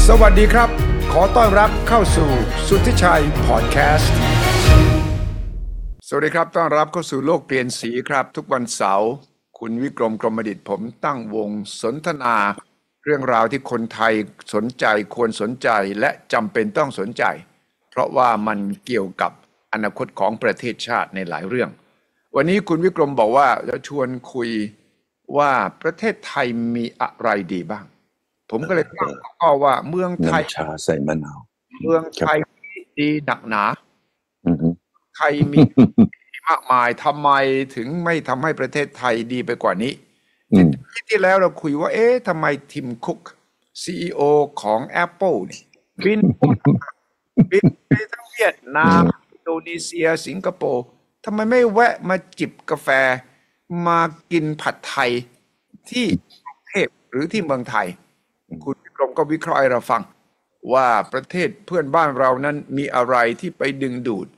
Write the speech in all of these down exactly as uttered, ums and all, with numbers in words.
สวัสดีครับขอต้อนรับเข้าสู่สุทธิชัยพอดแคสต์สวัสดีครับต้อนรับเข้าสู่โลกเปลี่ยนสีครับทุกวันเสาร์คุณวิกรมกรมดิษฐ์ผมตั้งวงสนทนาเรื่องราวที่คนไทยสนใจควรสนใจและจำเป็นต้องสนใจเพราะว่ามันเกี่ยวกับอนาคตของประเทศชาติในหลายเรื่องวันนี้คุณวิกรมบอกว่าจะชวนคุยว่าประเทศไทยมีอะไรดีบ้างผมก็เลยตั้งข้อว่าเมืองไทยน้ำชาใส่มะนาวเมืองไทยดีหนักหนาไทยมีมากมายทำไมถึงไม่ทำให้ประเทศไทยดีไปกว่านี้ที่ที่แล้วเราคุยว่าเอ๊ะทำไมทิมคุก ซี อี โอ ของ Apple เนี่ยบินบินไปทั้งเวียดนามอินโดนีเซียสิงคโปร์ทำไมไม่แวะมาจิบกาแฟมากินผัดไทยที่กรุงเทพหรือที่เมืองไทยคุณวิกรมก็วิเคราะห์ให้เราฟังว่าประเทศเพื่อนบ้านเรานั้นมีอะไรที่ไปดึงดูด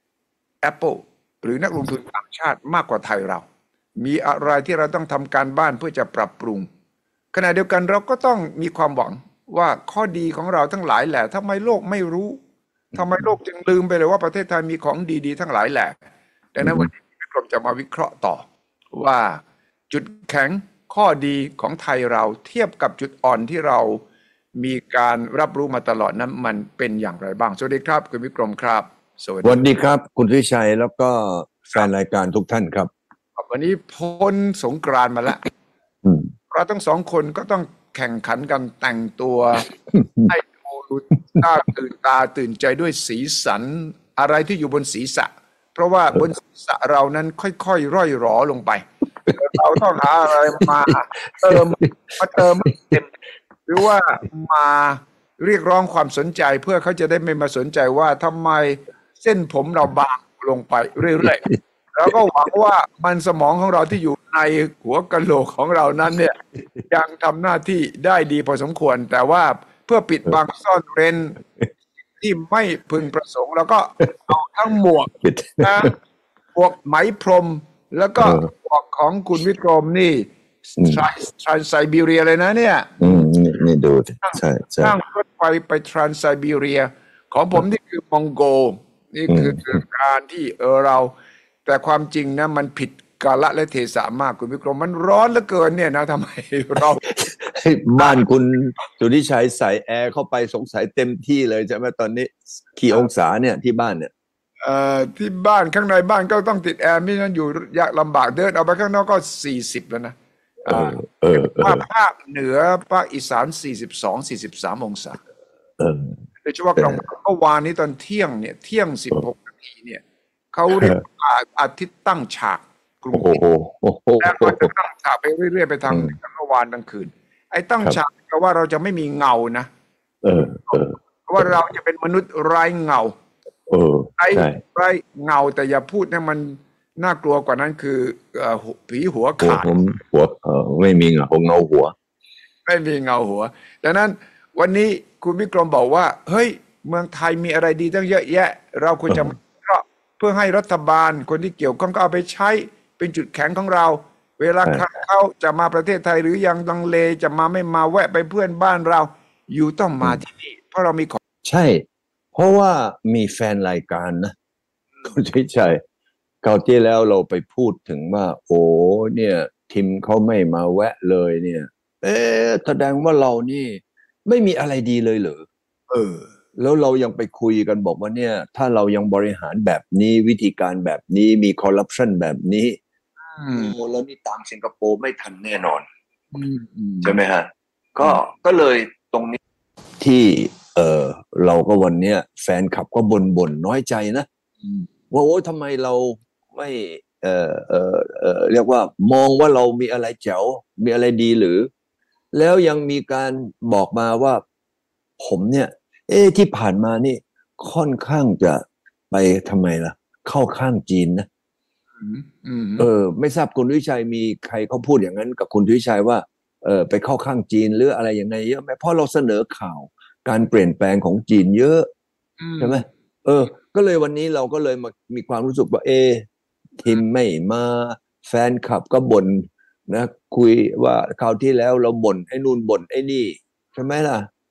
Apple หรือนักลงทุนต่างชาติมากกว่าไทยเรามีอะไรที่เราต้องทำการบ้านเพื่อจะปรับปรุงขณะเดียวกันเราก็ต้องมีความหวังว่าข้อดีของเราทั้งหลายแหละทำไมโลกไม่รู้ทำไมโลกจึงลืมไปเลยว่าประเทศไทยมีของดีๆทั้งหลายแหละดังนั้นวันนี้เราจะมาวิเคราะห์ต่อว่าจุดแข็งข้อดีของไทยเราเทียบกับจุดอ่อนที่เรามีการรับรู้มาตลอดนั้นมันเป็นอย่างไรบ้างสวัสดีครับคุณวิกรมครับสวัสดีครับคุณวิชัยแล้วก็แฟนรายการทุกท่านครับวันนี้พ้นสงกรานต์มาแล้วเราทั้งสองคนก็ต้องแข่งขันกันแต่งตัวให้ดูตาตื่นตาตื่นใจด้วยสีสันอะไรที่อยู่บนศีรษะเพราะว่าบนศีรษะเรานั้นค่อยๆร่อยหรอลงไปเราต้องหาอะไรมาเติมมาเติมเต็มหรือว่ามาเรียกร้องความสนใจเพื่อเขาจะได้ไม่มาสนใจว่าทำไมเส้นผมเราบางลงไปเรื่อยๆแล้วก็หวังว่ามันสมองของเราที่อยู่ในหัวกะโหลกของเรานั้นเนี่ยยังทำหน้าที่ได้ดีพอสมควรแต่ว่าเพื่อปิดบังซ่อนเร้นที่ไม่พึงประสงค์แล้วก็เอาทั้งหมวกนะหมวกไหมพรมแล้วก็หมวกของคุณวิกรมนี่ทรานไซบีเรียเลยนะเนี่ยอืมนี่ดูใช่ใช่นั่งรถไฟไปทรานไซบีเรียของผมนี่คือมองโกนี่คือการที่เออเราแต่ความจริงนะมันผิดกาลและเทศะมากคุณวิกรมมันร้อนเหลือเกินเนี่ยนะทำไมเราบ้านคุณสุทธิชัยใส่แอร์เข้าไปสงสัยเต็มที่เลยใช่ไหมตอนนี้กี่องศาเนี่ยที่บ้านเนี่ยเอ่อที่บ้านข้างในบ้านก็ต้องติดแอร์ไม่งั้นอยู่ยากลำบากเดินออกไปข้างนอกก็สี่สิบแล้วนะเออเออภาคภาคเหนือภาคอีสานสี่สิบสอง สี่สิบสามองศาเออโดยเฉพาะกลางวันเมื่อวานนี้ตอนเที่ยงเนี่ยเที่ยงสิบหกนาทีเนี่ยเขาเรียกอาทิตย์ตั้งฉากกรุงเทพแล้วก็จะตั้งฉากไปเรื่อยๆไปทางเมื่อวานกลางคืนไอ้ตั้งฉากก็ว่าเราจะไม่มีเงานะเออเออเพราะว่าเราจะเป็นมนุษย์ไร้เงาเออไร้ไร้เงาแต่อย่าพูดให้มันน่ากลัวกว่านั้นคือผีหัวขาดหัวเออไม่มีเงาเงาหัวไม่มีเงาหัวดังนั้นวันนี้คุณวิกรมบอกว่าเฮ้ยเมืองไทยมีอะไรดีตั้งเยอะแยะเราควรจะเพื่อให้รัฐบาลคนที่เกี่ยวข้องก็เอาไปใช้เป็นจุดแข็งของเราเวลาเขาจะมาประเทศไทยหรือยังลังเลจะมาไม่มาแวะไปเพื่อนบ้านเราอยู่ต้องมาที่นี่เพราะเรามีของใช่เพราะว่ามีแฟนรายการนะคุณชัยชัยคราวที่แล้วเราไปพูดถึงว่าโอ้เนี่ยทีมเขาไม่มาแวะเลยเนี่ยเอ๊ะแสดงว่าเรานี่ไม่มีอะไรดีเลยเหรอเออแล้วเรายังไปคุยกันบอกว่าเนี่ยถ้าเรายังบริหารแบบนี้วิธีการแบบนี้มีคอร์รัปชันแบบนี้โอ้แล้วนี่ตามสิงคโปร์ไม่ทันแน่นอนใช่ไหมฮะก็ก็เลยตรงนี้ที่เออเราก็วันเนี้ยแฟนคลับก็บ่นบ่นน้อยใจนะว่าโอ้ทำไมเราไม่เออเออเออเรียกว่ามองว่าเรามีอะไรแจ๋วมีอะไรดีหรือแล้วยังมีการบอกมาว่าผมเนี่ยเอ๊ะที่ผ่านมานี่ค่อนข้างจะไปทำไมล่ะเข้าข้างจีนนะเออไม่ทราบคุณวิชัยมีใครเขาพูดอย่างนั้นกับคุณวิชัยว่าเออไปเข้าข้างจีนหรืออะไรอย่างไรเยอะไหมเพราะเราเสนอข่าวการเปลี่ยนแปลงของจีนเยอะใช่ไหมเออก็เลยวันนี้เราก็เลยมามีความรู้สึกว่าเอทีมไม่มาแฟนคลับก็บ่นนะคุยว่าคราวที่แล้วเราบ่นไอ้นู่นบ่นไอ้นี่ใช่ไหมล่ะ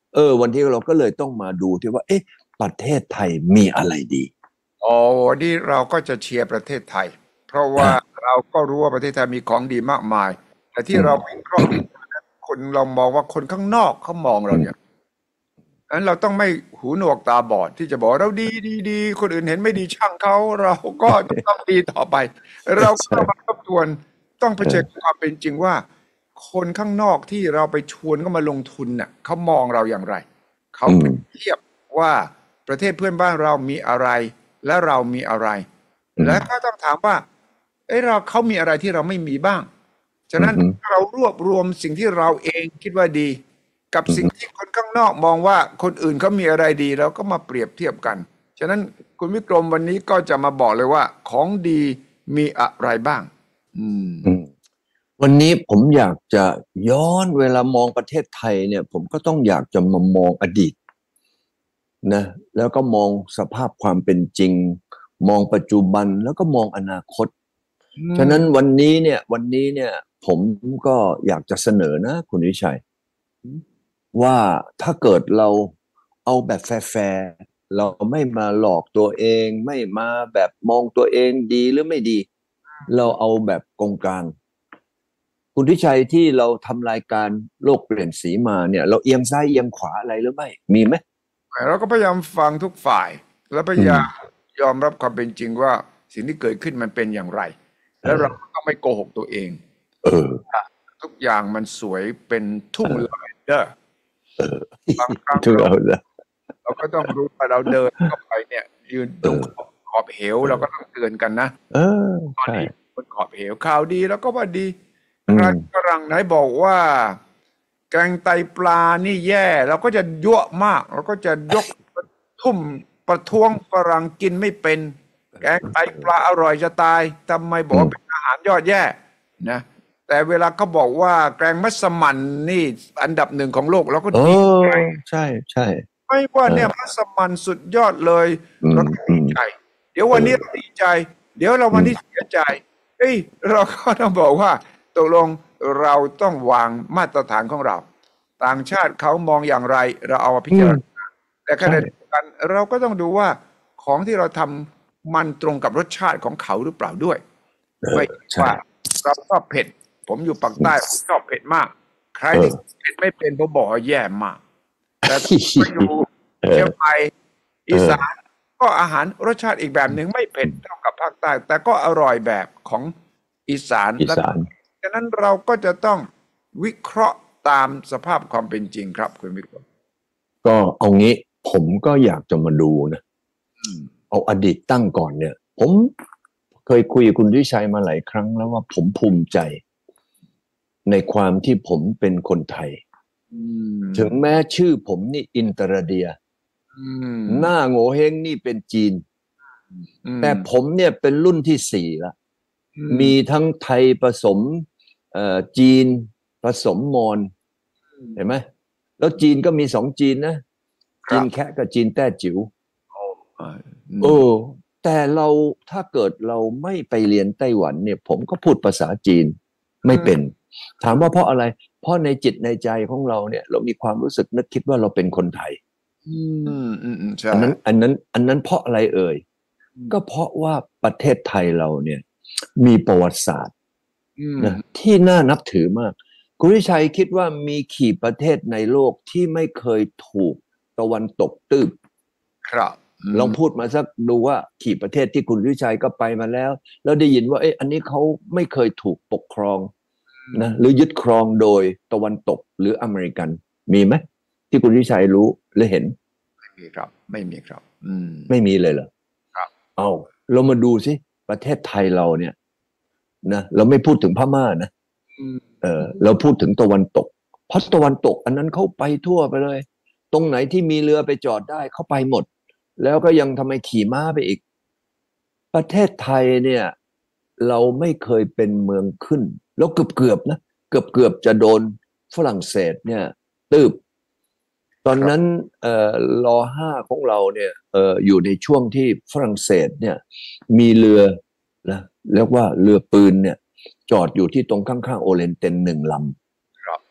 เออวันที่เราก็เลยต้องมาดูที่ว่าเอ๊ะประเทศไทยมีอะไรดีอ๋อวันนี้เราก็จะเชียร์ประเทศไทยเพราะว่าเราก็รู้ว่าประเทศไทยมีของดีมากมายแต่ที่เราวิเคราะห์คนเรามองว่าคนข้างนอกเขามองเราอย่างนั้นเราต้องไม่หูหนวกตาบอดที่จะบอกเราดีดีดีคนอื่นเห็นไม่ดีช่างเขาเราก็ต้องดีต่อไปเราก็ต้องมาทบทวนต้องเผชิญความเป็นจริงว่าคนข้างนอกที่เราไปชวนเขามาลงทุนน่ะเขามองเราอย่างไรเขาเปรียบเทียบว่าประเทศเพื่อนบ้านเรามีอะไรและเรามีอะไรและก็ต้องถามว่าเอ้เราเขามีอะไรที่เราไม่มีบ้างฉะนั้นเรารวบรวมสิ่งที่เราเองคิดว่าดีกับสิ่งที่คนข้างนอกมองว่าคนอื่นเขามีอะไรดีเราก็มาเปรียบเทียบกันฉะนั้นคุณวิกรมวันนี้ก็จะมาบอกเลยว่าของดีมีอะไรบ้างอืมวันนี้ผมอยากจะย้อนเวลามองประเทศไทยเนี่ยผมก็ต้องอยากจะมามองอดีตนะแล้วก็มองสภาพความเป็นจริงมองปัจจุบันแล้วก็มองอนาคตฉะนั้นวันนี้เนี่ยวันนี้เนี่ยผมก็อยากจะเสนอนะคุณวิชัยว่าถ้าเกิดเราเอาแบบแฟร์ๆเราไม่มาหลอกตัวเองไม่มาแบบมองตัวเองดีหรือไม่ดีเราเอาแบบกงกลางคุณทิชัยที่เราทำรายการโลกเปลี่ยนสีมาเนี่ยเราเอียงซ้ายเอียงขวาอะไรหรือไม่มีไหมเราก็พยายามฟังทุกฝ่ายแล้วพยายามยอมรับความเป็นจริงว่าสิ่งที่เกิดขึ้นมันเป็นอย่างไรแล้วเราก็ไม่โกหกตัวเองเออทุกอย่างมันสวยเป็นทุ่งลาเวนเดอร์บางครั้งเราก็ต้องรู้ว่าเราเดินเข้าไปเนี่ยยืนตรงขอบเหวเราก็ต้องเตือนกันนะเออตอนนี้บนขอบเหวข่าวดีแล้วก็ว่าดีใครฝรั่งไหนบอกว่าแกงไตปลานี่แย่เราก็จะยั่วมากเราก็จะยกทุ่มประท้วงฝรั่งกินไม่เป็นแกงไตปลาอร่อยจะตายทำไมบอกเป็นอาหารยอดแย่นะแต่เวลาเขาบอกว่าแกงมัสมั่นนี่อันดับหนึ่งของโลกเราก็ดีใจใช่ใช่ไม่ว่าเนี่ยมัสมั่นสุดยอดเลยเราก็ดีใจเดี๋ยววันนี้เราดีใจเดี๋ยวเราวันนี้เสียใจเฮ้ยเราก็ต้องบอกว่าตกลงเราต้องวางมาตรฐานของเราต่างชาติเขามองอย่างไรเราเอามาพิจารณาแต่ขณะเดียวกันเราก็ต้องดูว่าของที่เราทำมันตรงกับรสชาติของเขาหรือเปล่าด้วยไม่ว่าเราชอบเผ็ดผมอยู่ปากใต้ชอบเผ็ดมากใครที่เผ็ดไม่เป็นผมบอกว่าแย่มากแต่ถ้าไปอยู่เชียงใหม่อีสานก็อาหารรสชาติอีกแบบหนึ่งไม่เผ็ดเท่ากับภาคใต้แต่ก็อร่อยแบบของอีสานอีสานฉะนั้นเราก็จะต้องวิเคราะห์ตามสภาพความเป็นจริงครับคุณวิกรมก็เอางี้ผมก็อยากจะมาดูนะเอาอดีตตั้งก่อนเนี่ยผมเคยคุยกับคุณวิชัยมาหลายครั้งแล้วว่าผมภูมิใจในความที่ผมเป็นคนไทยถึงแม้ชื่อผมนี่อินตราเดียหน้าโง่เฮงนี่เป็นจีนแต่ผมเนี่ยเป็นรุ่นที่สี่ละมีทั้งไทยผสมจีนผสมมอญเห็นไหมแล้วจีนก็มีสองจีนนะจีนแคะกับจีนแต้จิ๋วโอ้แต่เราถ้าเกิดเราไม่ไปเรียนไต้หวันเนี่ยผมก็พูดภาษาจีนไม่เป็นถามว่าเพราะอะไรเพราะในจิตในใจของเราเนี่ยเรามีความรู้สึกนึกคิดว่าเราเป็นคนไทยอันนั้นอันนั้นอันนั้นเพราะอะไรเอ่ยก็เพราะว่าประเทศไทยเราเนี่ยมีประวัติศาสตร์นะที่น่านับถือมากคุณวิชัยคิดว่ามีกี่ประเทศในโลกที่ไม่เคยถูกตะวันตกตืบครับลองพูดมาสักดูว่ากี่ประเทศที่คุณวิชัยก็ไปมาแล้วแล้วได้ยินว่าเอ๊ะอันนี้เขาไม่เคยถูกปกครองนะหรือยึดครองโดยตะวันตกหรืออเมริกันมีไหมที่คุณวิชัยรู้หรือเห็นไม่มีครับไม่มีครับอืมไม่มีเลยเหรอครับเอาเรามาดูสิประเทศไทยเราเนี่ยนะเราไม่พูดถึงพม่านะเออเราพูดถึงตะวันตกเพราะตะวันตกอันนั้นเขาไปทั่วไปเลยตรงไหนที่มีเรือไปจอดได้เขาไปหมดแล้วก็ยังทำไมขี่ม้าไปอีกประเทศไทยเนี่ยเราไม่เคยเป็นเมืองขึ้นแล้วเกือบเกือบนะเกือบเกือบจะโดนฝรั่งเศสเนี่ยตืบตอนนั้นเอ่อรอห้าของเราเนี่ยเอ่ออยู่ในช่วงที่ฝรั่งเศสเนี่ยมีเรือนะเรียกว่าเรือปืนเนี่ยจอดอยู่ที่ตรงข้างๆโอเลนเตนหนึ่งลำ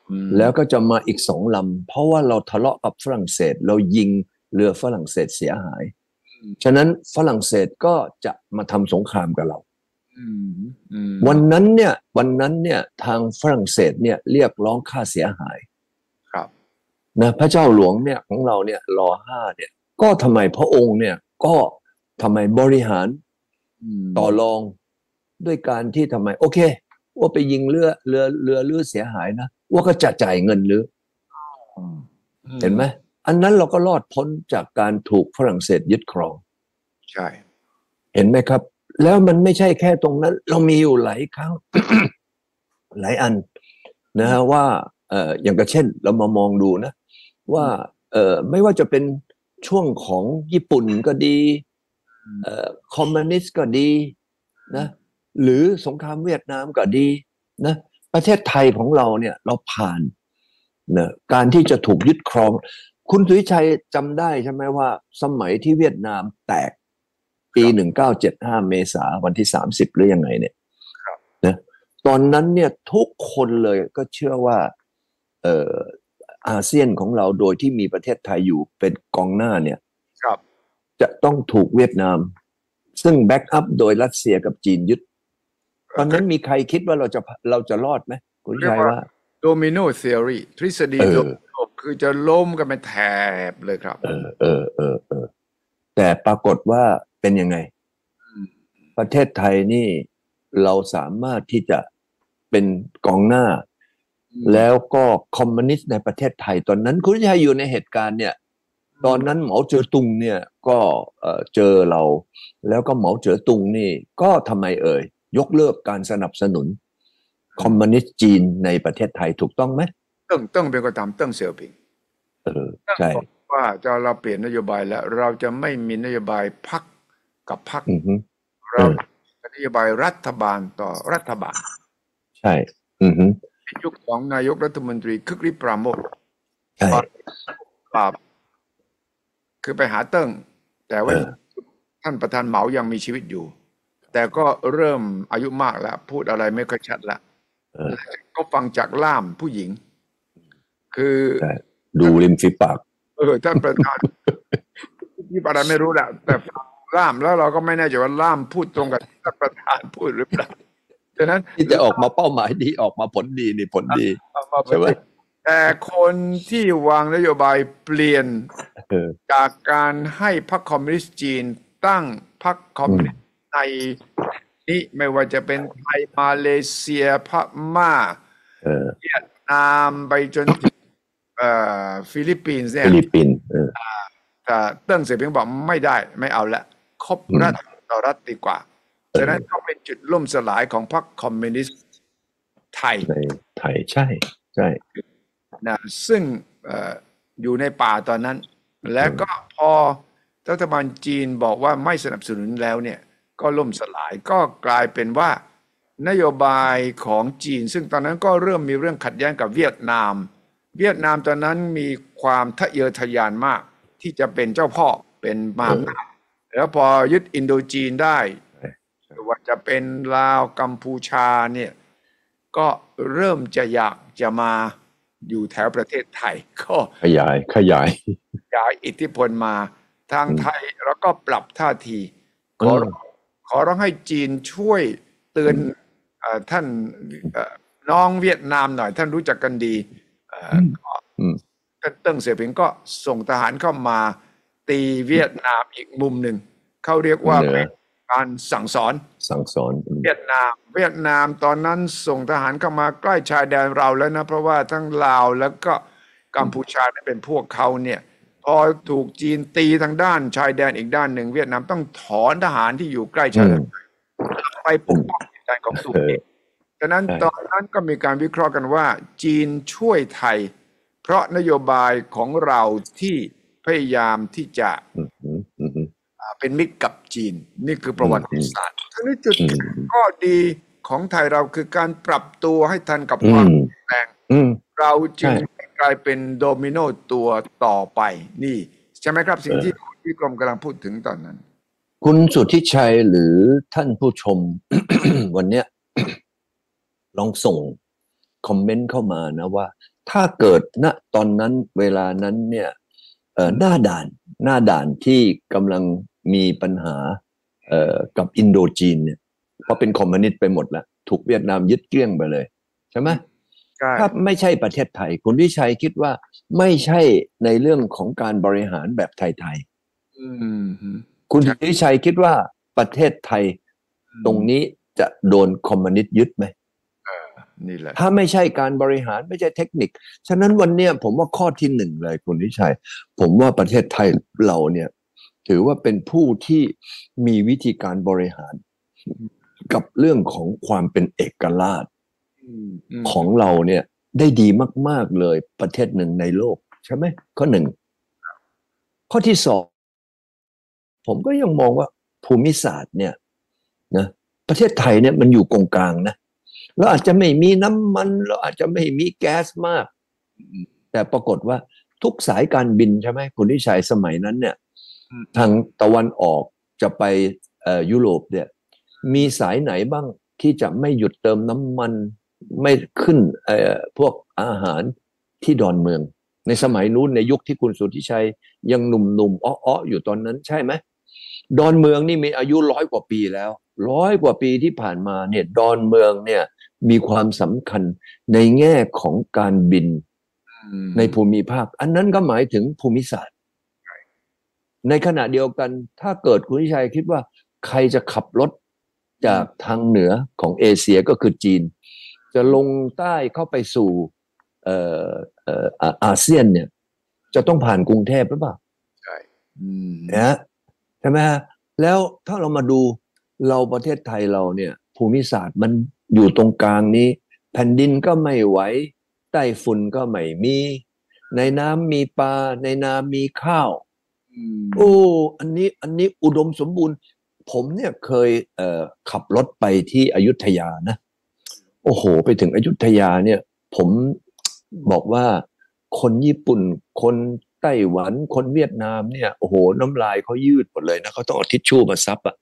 แล้วก็จะมาอีกสองลำเพราะว่าเราทะเลาะกับฝรั่งเศสเรายิงเรือฝรั่งเศสเสียหายฉะนั้นฝรั่งเศสก็จะมาทำสงครามกับเราวันนั้นเนี่ยวันนั้นเนี่ยทางฝรั่งเศสเนี่ยเรียกร้องค่าเสียหายครับนะพระเจ้าหลวงเนี่ยของเราเนี่ยรอห้าเนี่ยก็ทำไมพระองค์เนี่ยก็ทำไมบริหารต่อรองด้วยการที่ทำไมโอเคว่าไปยิงเรือเรือเรือเรือเสียหายนะว่าก็จะจ่ายเงินหรือเห็นไหมอันนั้นเราก็รอดพ้นจากการถูกฝรั่งเศสยึดครองใช่เห็นไหมครับแล้วมันไม่ใช่แค่ตรงนั้นเรามีอยู่หลายครั้ง หลายอันนะฮะว่าเอ่ออย่างกระเช่นเรามามองดูนะว่าเอ่อไม่ว่าจะเป็นช่วงของญี่ปุ่นก็ดีเอ่อคอมมิวนิสต์ก็ดีนะหรือสงครามเวียดนามก็ดีนะประเทศไทยของเราเนี่ยเราผ่านนะการที่จะถูกยึดครองคุณสุวิชัยจำได้ใช่ไหมว่าสมัยที่เวียดนามแตกปีหนึ่งเก้าเจ็ดห้าเมษาวันที่สามสิบหรือยังไงเนี่ยนะตอนนั้นเนี่ยทุกคนเลยก็เชื่อว่าเอ่ออาเซียนของเราโดยที่มีประเทศไทยอยู่เป็นกองหน้าเนี่ยจะต้องถูกเวียดนามซึ่งแบ็กอัพโดยรัสเซียกับจีนยึดตอนนั้นมีใครคิดว่าเราจะเราจะรอดไหมคุณชัยว่าโดมิโนเทอรีทฤษฎีโดมิโนคือจะล้มกันเป็นแถบเลยครับเออเออเออเออแต่ปรากฏว่าเป็นยังไงประเทศไทยนี่เราสามารถที่จะเป็นกองหน้าแล้วก็คอมมิวนิสต์ในประเทศไทยตอนนั้นคุณชัยอยู่ในเหตุการณ์เนี่ยตอนนั้นเหมาเจ๋อตุงเนี่ยก็เจอเราแล้วก็เหมาเจ๋อตุงนี่ก็ทำไมเอ่ยยกเลิกการสนับสนุนคอมมิวนิสต์จีนในประเทศไทยถูกต้องไหมเติ้งเติ้งเป็นคนทำเติ้งเสี่ยวผิงเออใช่ว่าจะเราเปลี่ยนนโยบายแล้วเราจะไม่มีนโยบายพรรคกับพรรคเรานโยบายรัฐบาลต่อรัฐบาลใช่อือฮึยุคของนายกรัฐมนตรีคึกฤทธิ์ปราโมชใช่ปราบคือไปหาเติ้งแต่ว่าท่านประธานเหมายังมีชีวิตอยู่แต่ก็เริ่มอายุมากแล้วพูดอะไรไม่ค่อยชัดละก็ฟังจากล่ามผู้หญิงคือดูริมฝีปากเออท่านประธานที่ประธานไม่รู้แหละแต่ล่ามแล้วเราก็ไม่แน่ใจว่าล่ามพูดตรงกับท่านประธานพูดหรือเปล่าฉะนั้นที่จะออกมาเป้าหมายดีออกมาผลดีนี่ผลดีใช่ไหมแต่คนที่วางนโยบายเปลี่ยนจากการให้พรรคคอมมิวนิสต์จีนตั้งพรรคคอมมิวนิสต์ในนี้ไม่ว่าจะเป็นไทยมาเลเซียพม่าเวียดนามไปจนฟิลิปปินส์เนี่ยฟิลิปปินส์แต่เติ้งเสี่ยวผิงบอกไม่ได้ไม่เอาละคบรัฐต่อรัฐดีกว่าฉะนั้นก็เป็นจุดล่มสลายของพรรคคอมมิวนิสต์ไทยในไทยใช่ใช่นะซึ่งอยู่ในป่าตอนนั้นและก็พอรัฐบาลจีนบอกว่าไม่สนับสนุนแล้วเนี่ยก็ล่มสลายก็กลายเป็นว่านโยบายของจีนซึ่งตอนนั้นก็เริ่มมีเรื่องขัดแย้งกับเวียดนามเวียดนามตอนนั้นมีความทะเยอทะยานมากที่จะเป็นเจ้าพ่อเป็นมหาอำนาจแล้วพอยึดอินโดจีนได้ว่าจะเป็นลาวกัมพูชาเนี่ยก็เริ่มจะอยากจะมาอยู่แถวประเทศไทยก็ขยายขยายขยายอิทธิพลมาทางไทยแล้วก็ปรับท่าทีขอขอร้องให้จีนช่วยเตือนท่านน้องเวียดนามหน่อยท่านรู้จักกันดีท่านเติ้งเสี่ยวผิงก็ส่งทหารเข้ามาตีเวียดนามอีกมุมหนึ่งเขาเรียกว่าเป็นการสั่งสอนสั่งสอนเวียดนามเวียดนามตอนนั้นส่งทหารเข้ามาใกล้ชายแดนเราแล้วนะเพราะว่าทั้งลาวแล้วก็กัมพูชาเป็นพวกเขาเนี่ยพอถูกจีนตีทางด้านชายแดนอีกด้านหนึ่งเวียดนามต้องถอนทหารที่อยู่ใกล้ชายแดนไปปกป้องชายแดนของตัวเองฉะนั้นตอนนั้นก็มีการวิเคราะห์กันว่าจีนช่วยไทยเพราะนโยบายของเราที่พยายามที่จะเป็นมิตรกับจีนนี่คือประวัติศาสตร์ทั้งนี้จุดข้อดีของไทยเราคือการปรับตัวให้ทันกับความแรงเราจึงกลายเป็นโดมิโนตัวต่อไปนี่ใช่ไหมครับสิ่งที่พี่กรมกำลังพูดถึงตอนนั้นคุณสุทธิชัยหรือท่านผู้ชม วันเนี้ยลองส่งคอมเมนต์เข้ามานะว่าถ้าเกิดณตอนนั้นเวลานั้นเนี่ยเอ่อหน้าด่านหน้าด่านที่กำลังมีปัญหาเอ่อกับอินโดจีนเนี่ยเพราะเป็นคอมมิวนิสต์ไปหมดแล้วถูกเวียดนามยึดเกลี้ยงไปเลยใช่ไหมถ้าไม่ใช่ประเทศไทยคุณวิชัยคิดว่าไม่ใช่ในเรื่องของการบริหารแบบไทยๆคุณวิชัยคิดว่าประเทศไทยตรงนี้จะโดนคอมมิวนิสต์ยึดไหมนี่แหละถ้าไม่ใช่การบริหารไม่ใช่เทคนิคฉะนั้นวันเนี้ยผมว่าข้อที่หนึ่งเลยคุณวิชัยผมว่าประเทศไทยเราเนี่ยถือว่าเป็นผู้ที่มีวิธีการบริหารกับเรื่องของความเป็นเอกราชของเราเนี่ยได้ดีมากๆเลยประเทศหนึ่งในโลกใช่ไหมข้อหนึ่งข้อที่สองผมก็ยังมองว่าภูมิศาสตร์เนี่ยนะประเทศไทยเนี่ยมันอยู่ตรงกลางนะเราอาจจะไม่มีน้ำมันเราอาจจะไม่มีแก๊สมากแต่ปรากฏว่าทุกสายการบินใช่ไหมคุณวิชัยสมัยนั้นเนี่ยทางตะวันออกจะไปเอ่อยุโรปเนี่ยมีสายไหนบ้างที่จะไม่หยุดเติมน้ำมันไม่ขึ้นเอ่อพวกอาหารที่ดอนเมืองในสมัยนู้นในยุคที่คุณสุทธิชัยยังหนุ่มๆอ้อๆอยู่ตอนนั้นใช่ไหมดอนเมืองนี่มีอายุร้อยกว่าปีแล้วร้อยกว่าปีที่ผ่านมาเนี่ยดอนเมืองเนี่ยมีความสำคัญในแง่ของการบินในภูมิภาคอันนั้นก็หมายถึงภูมิศาสตร์ในขณะเดียวกันถ้าเกิดคุณวิชัยคิดว่าใครจะขับรถจากทางเหนือของเอเชียก็คือจีนจะลงใต้เข้าไปสู่เอ่อเอ่ออาเซียนเนี่ยจะต้องผ่านกรุงเทพหรือเปล่าใช่นะใช่ไหมฮะแล้วถ้าเรามาดูเราประเทศไทยเราเนี่ยภูมิศาสตร์มันอยู่ตรงกลางนี้แผ่นดินก็ไม่ไหวใต้ฝุ่นก็ไม่มีในน้ำมีปลาในน้ำมีข้าวโอ้อันนี้อันนี้อุดมสมบูรณ์ผมเนี่ยเคยเอ่อขับรถไปที่อยุธยานะโอ้โหไปถึงอยุธยาเนี่ยผมบอกว่าคนญี่ปุ่นคนไต้หวันคนเวียดนามเนี่ยโอ้โหน้ำลายเขายืดหมดเลยนะเขาต้องเอาทิชชู่มาซับอ่ะ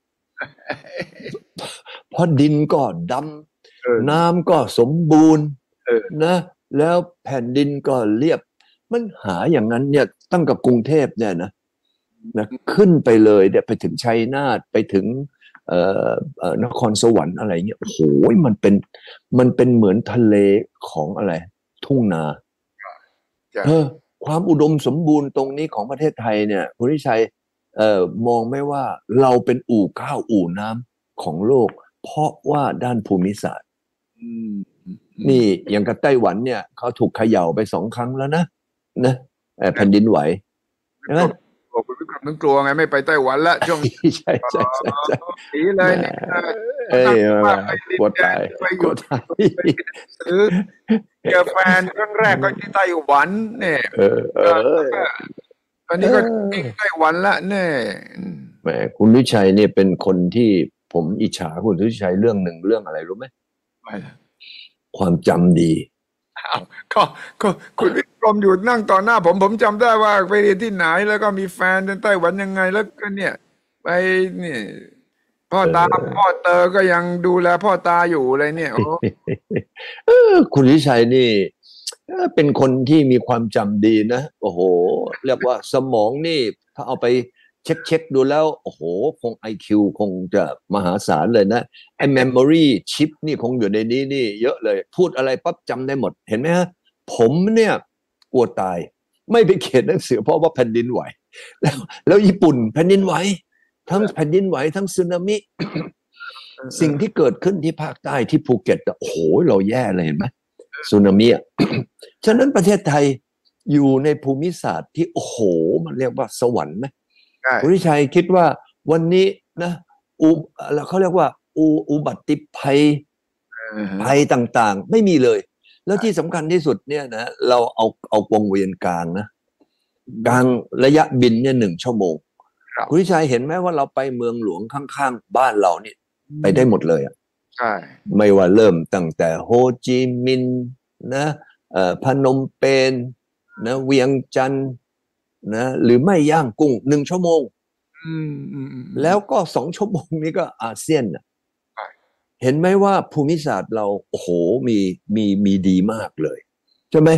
เพราะดินก็ดำน้ำก็สมบูรณ์นะแล้วแผ่นดินก็เรียบมันหาอย่างนั้นเนี่ยตั้งกับกรุงเทพเนี่ยนะนะขึ้นไปเลยเนี่ยไปถึงชัยนาทไปถึงเอ่อเอ่อนครสวรรค์อะไรเงี้ยโอ้โหมันเป็นมันเป็นเหมือนทะเลของอะไรทุ่งนาเออความอุดมสมบูรณ์ตรงนี้ของประเทศไทยเนี่ยคุณวิชัยเอ่อมองไม่ว่าเราเป็นอู่ข้าวอู่น้ำของโลกเพราะว่าด้านภูมิศาสตร์นี่อย่างกับไต้หวันเนี่ยเขาถูกเขย่าไปสองครั้งแล้วนะนะแผ่นดินไหวใช่ไหมคุณวิกรมต้องกลัวไงไม่ไปไต้หวันละช่วงใช่ใช่ใช่ใช่ดีเลยเอ้ยกลัวตายกลัวตายซื้อเจอแฟนครั้งแรกก็ที่ไต้หวันเนี่ยเออเออตอนนี้ก็ที่ไต้หวันละเนี่ยแหมคุณวิชัยเนี่ยเป็นคนที่ผมอิจฉาคุณวิชัยเรื่องหนึ่งเรื่องอะไรรู้ไหมความจำดีก็ก็คุณวิกรมอยู่นั่งต่อหน้าผมผมจำได้ว่าไปเรียนที่ไหนแล้วก็มีแฟนในไต้หวันยังไงแล้วก็เนี่ยไปนี่พ่อตาพ่อเตอก็ยังดูแลพ่อตาอยู่เลยเนี่ยโอ้คุณวิชัยนี่เป็นคนที่มีความจำดีนะโอ้โหเรียกว่าสมองนี่ถ้าเอาไปเช็คเช็คดูแล้วโอ้โหคง ไอ คิว คงจะมหาศาลเลยนะไอ้ memory chip นี่คงอยู่ในนี้นี่เยอะเลยพูดอะไรปั๊บจำได้หมดเห็นไหมฮะผมเนี่ยกลัวตายไม่ไปเขียนหนังสือเพราะว่าแผ่นดินไหวแล้วแล้วญี่ปุ่นแผ่นดินไหวทั้งแผ่นดินไหวทั้งสึนามิสิ่งที่เกิดขึ้นที่ภาคใต้ที่ภูเก็ตโอ้โหเราแย่เลยเห็นไหมสึนามิฉะนั้นประเทศไทยอยู่ในภูมิศาสตร์ที่โอ้โหมันเรียกว่าสวรรค์ไหมคุณวิชัยคิดว่าวันนี้นะอุเขาเรียกว่าอุอุบัติภัยภัยต่างๆไม่มีเลยแล้วที่สำคัญที่สุดเนี่ยนะเราเอาเอาวงเวียนกลางนะกลางระยะบินเนี่ยหนึ่งชั่วโมงคุณวิชัยเห็นไหมว่าเราไปเมืองหลวงข้างๆบ้านเรานี่ไปได้หมดเลยอ่ะใช่ไม่ว่าเริ่มตั้งแต่โฮจิมินห์นะเอ่อพนมเปญนะเวียงจันทร์นะหรือไม่ย่างกุ้งหนึ่งชั่วโมงแล้วก็สองชั่วโมงนี้ก็อาเซียนอ่ะเห็นไหมว่าภูมิศาสตร์เราโอ้โหมีมีมีดีมากเลยใช่ไหม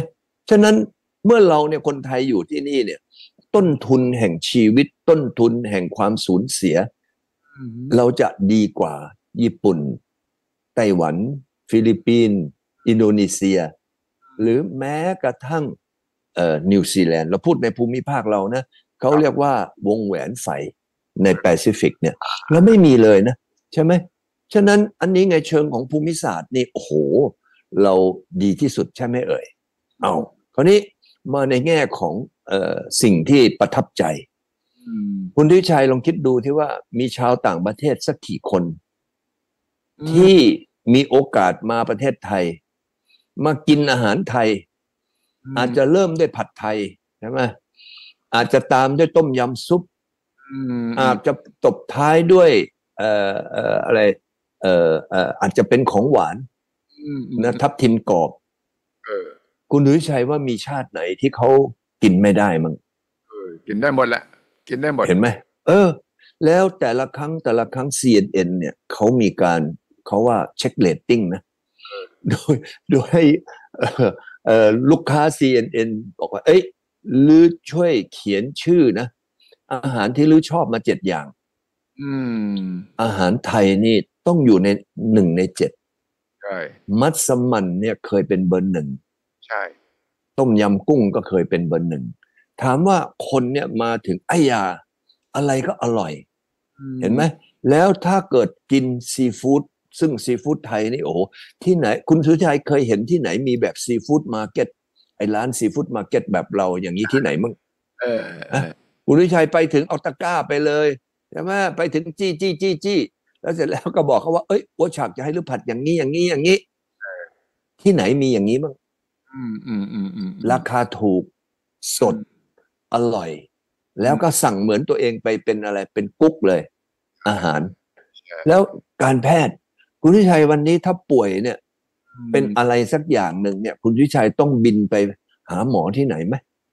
ฉะนั้นเมื่อเราเนี่ยคนไทยอยู่ที่นี่เนี่ยต้นทุนแห่งชีวิตต้นทุนแห่งความสูญเสียเราจะดีกว่าญี่ปุ่นไต้หวันฟิลิปปินส์อินโดนีเซียหรือแม้กระทั่งเอ่อนิวซีแลนด์เราพูดในภูมิภาคเรานะเขาเรียกว่าวงแหวนไฟในแปซิฟิกเนี่ยเราไม่มีเลยนะใช่ไหมฉะนั้นอันนี้ไงเชิงของภูมิศาสตร์นี่โอ้โหเราดีที่สุดใช่ไหมเอ่ยเอาคราวนี้มาในแง่ของเอ่อสิ่งที่ประทับใจคุณทิชัยลองคิดดูที่ว่ามีชาวต่างประเทศสักกี่คนที่มีโอกาสมาประเทศไทยมากินอาหารไทยอาจจะเริ่มด้วยผัดไทยใช่ไหมอาจจะตามด้วยต้มยำซุปอาจจะตบท้ายด้วยเอ่อเอ่ออะไรเอ่อเอ่ออาจจะเป็นของหวานนะทับทิมกรอบคุณดุชัยว่ามีชาติไหนที่เขากินไม่ได้มั้งกินได้หมดแหละกินได้หมดเห็นไหมเออแล้วแต่ละครั้งแต่ละครั้ง ซี เอ็น เอ็น เนี่ยเขามีการเขาว่าเช็คเรตติ้งนะโดยโดยให้เอ่อลูกค้า ซี เอ็น เอ็น บอกว่าเอ้ยลือช่วยเขียนชื่อนะอาหารที่ลือชอบมาเจ็ดอย่างอืมอาหารไทยนี่ต้องอยู่ในหนึ่งในเจ็ดใช่มัสมั่นเนี่ยเคยเป็นเบอร์หนึ่งใช่ต้มยำกุ้งก็เคยเป็นเบอร์หนึ่งถามว่าคนเนี่ยมาถึงไอ้ยาอะไรก็อร่อยเห็นไหมแล้วถ้าเกิดกินซีฟู้ดซึ่งซีฟู้ดไทยนี่โอ้โหที่ไหนคุณสุชัยเคยเห็นที่ไหนมีแบบซีฟู้ดมาร์เก็ตไอ้ร้านซีฟู้ดมาร์เก็ตแบบเราอย่างนี้ที่ไหนมั่งเออคุณสุชัยไปถึงเอาตะกร้าไปเลยใช่ไหมไปถึงจี้จี้จี้จี้แล้วเสร็จแล้วก็บอกเขาว่าเอ้ยโอฉากจะให้ลือผัดอย่างนี้อย่างนี้อย่างนี้ที่ไหนมีอย่างนี้มั่งอืมอืมอืมอืมราคาถูกสดอร่อยแล้วก็สั่งเหมือนตัวเองไปเป็นอะไรเป็นกุ๊กเลยอาหารแล้วการแพทย์คุณวิชัยวันนี้ถ้าป่วยเนี่ยเป็นอะไรสักอย่างหนึ่งเนี่ยคุณวิชัยต้องบินไปหาหมอที่ไหนไหม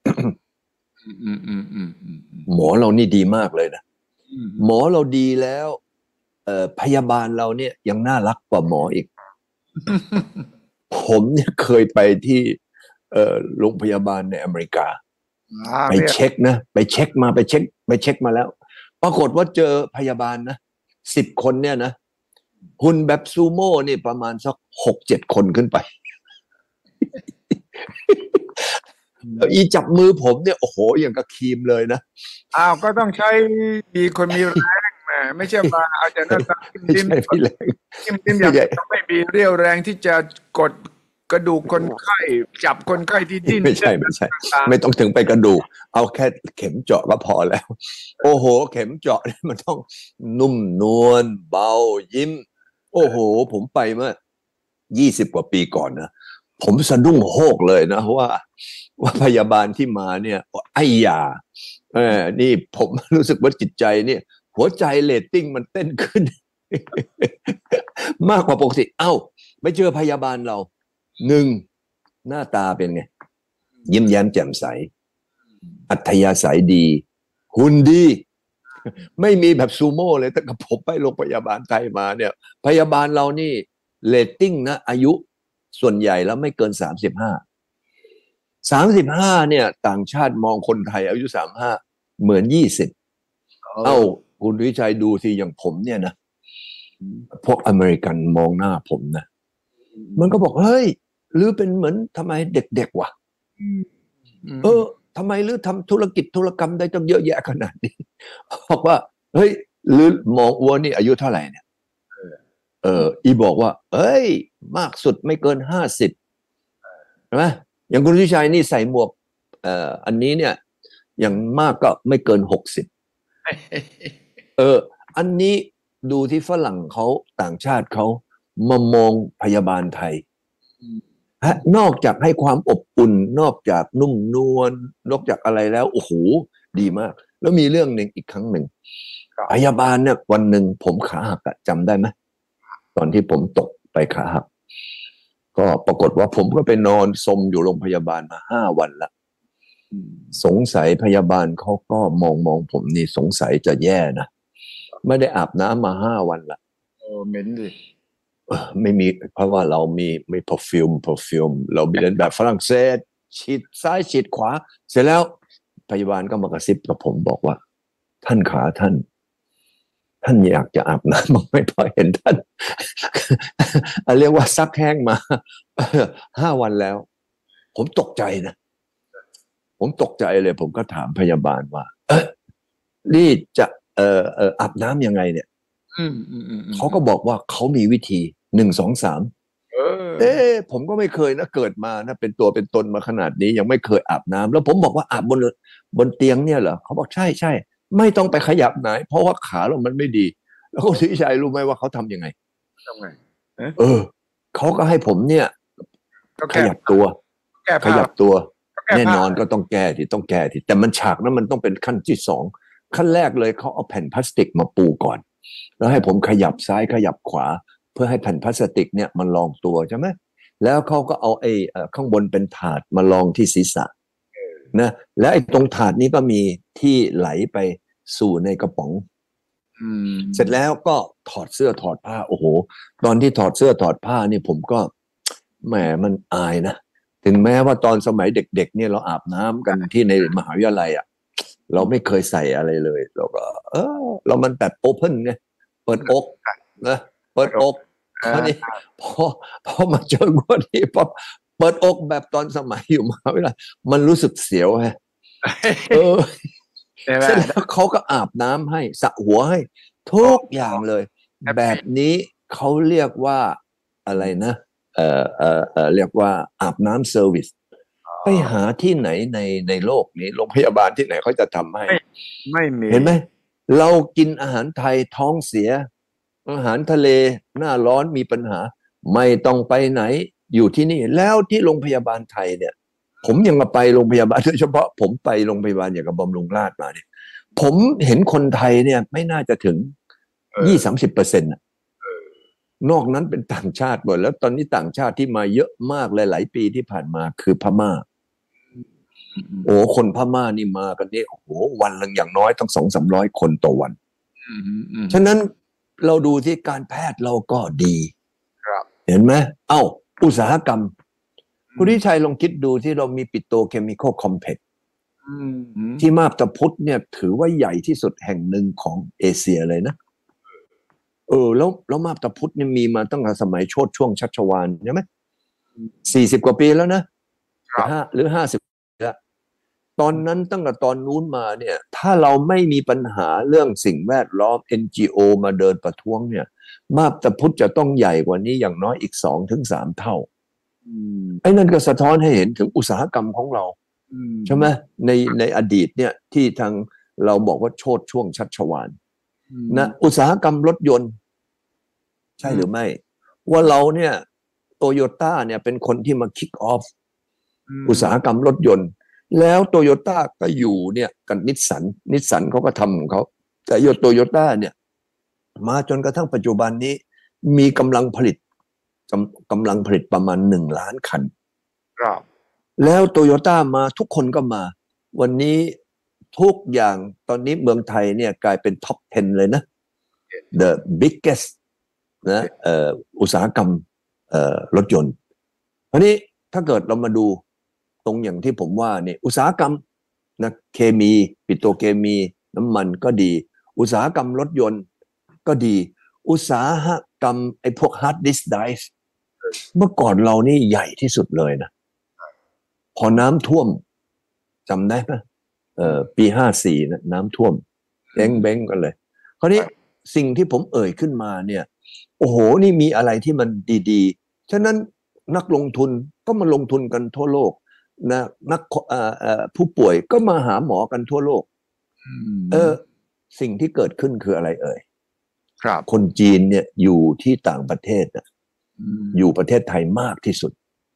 หมอเรานี่ดีมากเลยนะหมอเราดีแล้วเอ่อพยาบาลเราเนี่ยยังน่ารักกว่าหมออีกผมเนี่ยเคยไปที่เอ่อโรงพยาบาลในอเมริกาไปเช็คนะไปเช็คมาไปเช็คไปเช็คมาแล้วปรากฏว่าเจอพยาบาลนะสิบคนเนี่ยนะหุ่นแบบซูโม่นี่ประมาณสักหกเจ็ดคนขึ้นไปอีจับมือผมเนี่ยโอ้โหอย่างกับครีมเลยนะอ้าวก็ต้องใช้มีคนมีแรงแหมไม่ใช่มาอาจจะหน้าตาติ้มติ้มติ้มติ้มอย่างไม่มีเรี่ยวแรงที่จะกดกระดูกคนไข้จับคนไข้ที่ดิ้นไม่ใช่ไม่ใช่ไม่ต้องถึงไปกระดูกเอาแค่เข็มเจาะก็พอแล้วโอ้โหเข็มเจาะนี่มันต้องนุ่มนวลเบายิ้มโอ้โหผมไปเมื่อยี่สิบกว่าปีก่อนนะผมสะดุ้งโฮกเลยนะว่าว่าพยาบาลที่มาเนี่ยไอ้ยาเออนี่ผมรู้สึกว่าจิตใจเนี่ยหัวใจเรตติ้งมันเต้นขึ้น มากกว่าปกติเอ้าไปเจอพยาบาลเราหนึ่งหน้าตาเป็นไงยิ้มแย้มแจ่มใสอัธยาศัยดีหุ่นดีไม่มีแบบซูโม่เลยแต่กับผมไปโรงพยาบาลไทยมาเนี่ยพยาบาลเรานี่เรตติ้งนะอายุส่วนใหญ่แล้วไม่เกินสามสิบห้าสามสิบห้าเนี่ยต่างชาติมองคนไทยอายุสามห้าเหมือนยี่สิบเอ้าคุณวิชัยดูสิอย่างผมเนี่ยนะพวกอเมริกันมองหน้าผมนะมันก็บอกเฮ้ยหรือเป็นเหมือนทำไมเด็กๆวะเออทำไมหรือทำธุรกิจธุรกรรมได้ต้องเยอะแยะขนาดนี้บอกว่าเฮ้ยหรือมองอัวนี่อายุเท่าไหร่เนี่ยเอออีบอกว่าเอ้ยมากสุดไม่เกินห้าสิบใช่ไหมอย่างคุณวิชัยนี่ใส่หมวกเอ่ออันนี้เนี่ยอย่างมากก็ไม่เกินหกสิบเอออันนี้ดูที่ฝรั่งเขาต่างชาติเขามามองพยาบาลไทยฮะนอกจากให้ความอบอุ่นนอกจากนุ่มนวลนอกจากอะไรแล้วโอ้โหดีมากแล้วมีเรื่องหนึ่งอีกครั้งหนึ่งพยาบาลเนี่ยวันหนึ่งผมขาหักอะจำได้ไหมตอนที่ผมตกไปขาหักก็ปรากฏว่าผมก็ไปนอนซมอยู่โรงพยาบาลมาห้าวันละสงสัยพยาบาลเขาก็มองมองผมนี่สงสัยจะแย่นะไม่ได้อาบน้ำมาห้าวันละโอ้เหม็นดิไม่มีเพราะว่าเรามีมี perfume perfume เราเรียนแบบฝรั่งเศสฉีดซ้ายฉีดขวาเสร็จแล้วพยาบาลก็มากระซิบกับผมบอกว่าท่านขาท่านท่านอยากจะอาบน้ำบ้างไหมพอเห็นท่านเรียกว่าซักแห้งมาห้าวันแล้วผมตกใจนะผมตกใจเลยผมก็ถามพยาบาลว่าเออนี่จะเอ่อเอ่ออาบน้ำยังไงเนี่ยเขาก็บอกว่าเขามีวิธีหนึ่งสองสามเอ๊ะผมก็ไม่เคยนะเกิดมานะเป็นตัวเป็นตนมาขนาดนี้ยังไม่เคยอาบน้ำแล้วผมบอกว่าอาบบนบนเตียงเนี่ยเหรอเขาบอกใช่ใช่ไม่ต้องไปขยับไหนเพราะว่าขาเรามันไม่ดีแล้วคุณสุวิชัยรู้ไหมว่าเขาทำยังไงทำไงเออเขาก็ให้ผมเนี่ยขยับตัวขยับตัวแน่นอนก็ต้องแก้ที่ต้องแก้ที่แต่มันฉากนั้นมันต้องเป็นขั้นที่สองขั้นแรกเลยเขาเอาแผ่นพลาสติกมาปูก่อนแล้วให้ผมขยับซ้ายขยับขวาเพื่อให้แผ่นพลาสติกเนี่ยมันรองตัวใช่ไหมแล้วเขาก็เอาไอ้ข้างบนเป็นถาดมารองที่ศีรษะนะและไอ้ตรงถาดนี้ก็มีที่ไหลไปสู่ในกระป๋องเสร็จแล้วก็ถอดเสื้อถอดผ้าโอ้โหตอนที่ถอดเสื้อถอดผ้านี่ผมก็แหมมันอายนะถึงแม้ว่าตอนสมัยเด็กๆเนี่ยเราอาบน้ำกันที่ในมหาวิทยาลัยอ่ะเราไม่เคยใส่อะไรเลยเราก็เออเรามันแบบโอเพ่นไงเปิดอกนะเปิดอกคราวนี้พอพอมาเจอคนนี้พอเปิดอกแบบตอนสมัยอยู่มหาวิทยาลัยมันรู้สึกเสียวฮะเออเสร็จแล้วเขาก็อาบน้ำให้สระหัวให้ทุกอย่างเลยแบบนี้เขาเรียกว่าอะไรนะเอ่อเอ่อเอ่อเรียกว่าอาบน้ำเซอร์วิสไปหาที่ไหนในในโลกนี้โรงพยาบาลที่ไหนเขาจะทำให้ไม่มีเห็นไหมเรากินอาหารไทยท้องเสียอาหารทะเลหน้าร้อนมีปัญหาไม่ต้องไปไหนอยู่ที่นี่แล้วที่โรงพยาบาลไทยเนี่ยผมยังมาไปโรงพยาบาลโดยเฉพาะผมไปโรงพยาบาลอย่างกับบำรุงราษฎร์มาเนี่ยผมเห็นคนไทยเนี่ยไม่น่าจะถึงยี่สามสิบเปอร์เซ็นต์นอกนั้นเป็นต่างชาติหมดแล้วตอนนี้ต่างชาติที่มาเยอะมากหลายๆปีที่ผ่านมาคือพม่าโอ้คนพม่านี่มากันนี่โอ้โหวันละอย่างน้อยต้องสองสามร้อยคนต่อวันฉะนั้นเราดูที่การแพทย์เราก็ดีเห็นไหมเอ้าอุตสาหกรรมคุณวิชัยลองคิดดูที่เรามีปิโตรเคมีคอลคอมเพล็กซ์ที่มาบตาพุธเนี่ยถือว่าใหญ่ที่สุดแห่งหนึ่งของเอเชียเลยนะเออแล้วแล้วมาบตาพุธเนี่ยมีมาตั้งแต่สมัยโชติช่วงชัชวาลใช่ไหมสี่สิบกว่าปีแล้วนะห้าหรือห้าสิบแล้วตอนนั้นตั้งแต่ตอนนู้นมาเนี่ยถ้าเราไม่มีปัญหาเรื่องสิ่งแวดล้อม เอ็น จี โอ มาเดินประท้วงเนี่ยมาบตาพุธจะต้องใหญ่กว่านี้อย่างน้อยอีกสองถึงสามเท่าไอ้นั่นก็สะท้อนให้เห็นถึงอุตสาหกรรมของเราใช่ไหมในในอดีตเนี่ยที่ทางเราบอกว่าโชติช่วงชัชวาลนะอุตสาหกรรมรถยนต์ใช่หรือไม่ว่าเราเนี่ยโตโยต้าเนี่ยเป็นคนที่มาคิกออฟอุตสาหกรรมรถยนต์แล้วโตโยต้าก็อยู่เนี่ยกับนิสสันนิสสันเขาก็ทำของเขาแต่โตโยต้าเนี่ยมาจนกระทั่งปัจจุบันนี้มีกำลังผลิตกำลังผลิตประมาณหนึ่งล้านคันครับแล้วโตโยต้ามาทุกคนก็มาวันนี้ทุกอย่างตอนนี้เมืองไทยเนี่ยกลายเป็นท็อปสิบเลยนะ the biggest นะเอ่ออุตสาหกรรมเอ่อรถยนต์ทีนี้ถ้าเกิดเรามาดูตรงอย่างที่ผมว่าเนี่ยอุตสาหกรรมนะเคมีปิโตรเคมีน้ำมันก็ดีอุตสาหกรรมรถยนต์ก็ดีอุตสาหกรรมไอ้พวกฮาร์ดดิสก์ไดรฟ์เมื่อก่อนเรานี่ใหญ่ที่สุดเลยนะพอน้ำท่วมจำได้ไหมเอ่อปีห้าสี่นะน้ำท่วมแบงแบงกันเลยคราวนี้สิ่งที่ผมเอ่ยขึ้นมาเนี่ยโอ้โหนี่มีอะไรที่มันดีๆฉะนั้นนักลงทุนก็มาลงทุนกันทั่วโลกนะนักเอ่อเอ่อผู้ป่วยก็มาหาหมอกันทั่วโลกเออสิ่งที่เกิดขึ้นคืออะไรเอ่ยครับคนจีนเนี่ยอยู่ที่ต่างประเทศนะอยู่ประเทศไทยมากที่สุด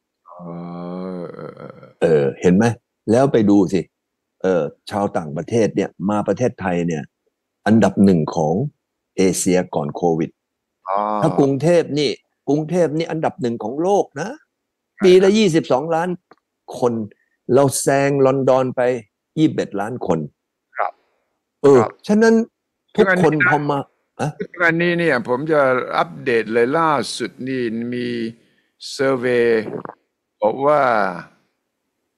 เออเห็นไหมแล้วไปดูสิเออชาวต่างประเทศเนี่ยมาประเทศไทยเนี่ยอันดับหนึ่งของเอเชียก่อนโควิดถ้ากรุงเทพนี่กรุงเทพนี่อันดับหนึ่งของโลกนะปีละยี่สิบสองล้านคนเราแซงลอนดอนไปยี่สิบเอ็ดล้านคนครับเออฉะนั้นทุกคนพอมาอันนี้เนี่ยผมจะอัปเดตเลยล่าสุดนี่มีเซอร์เวย์บอกว่า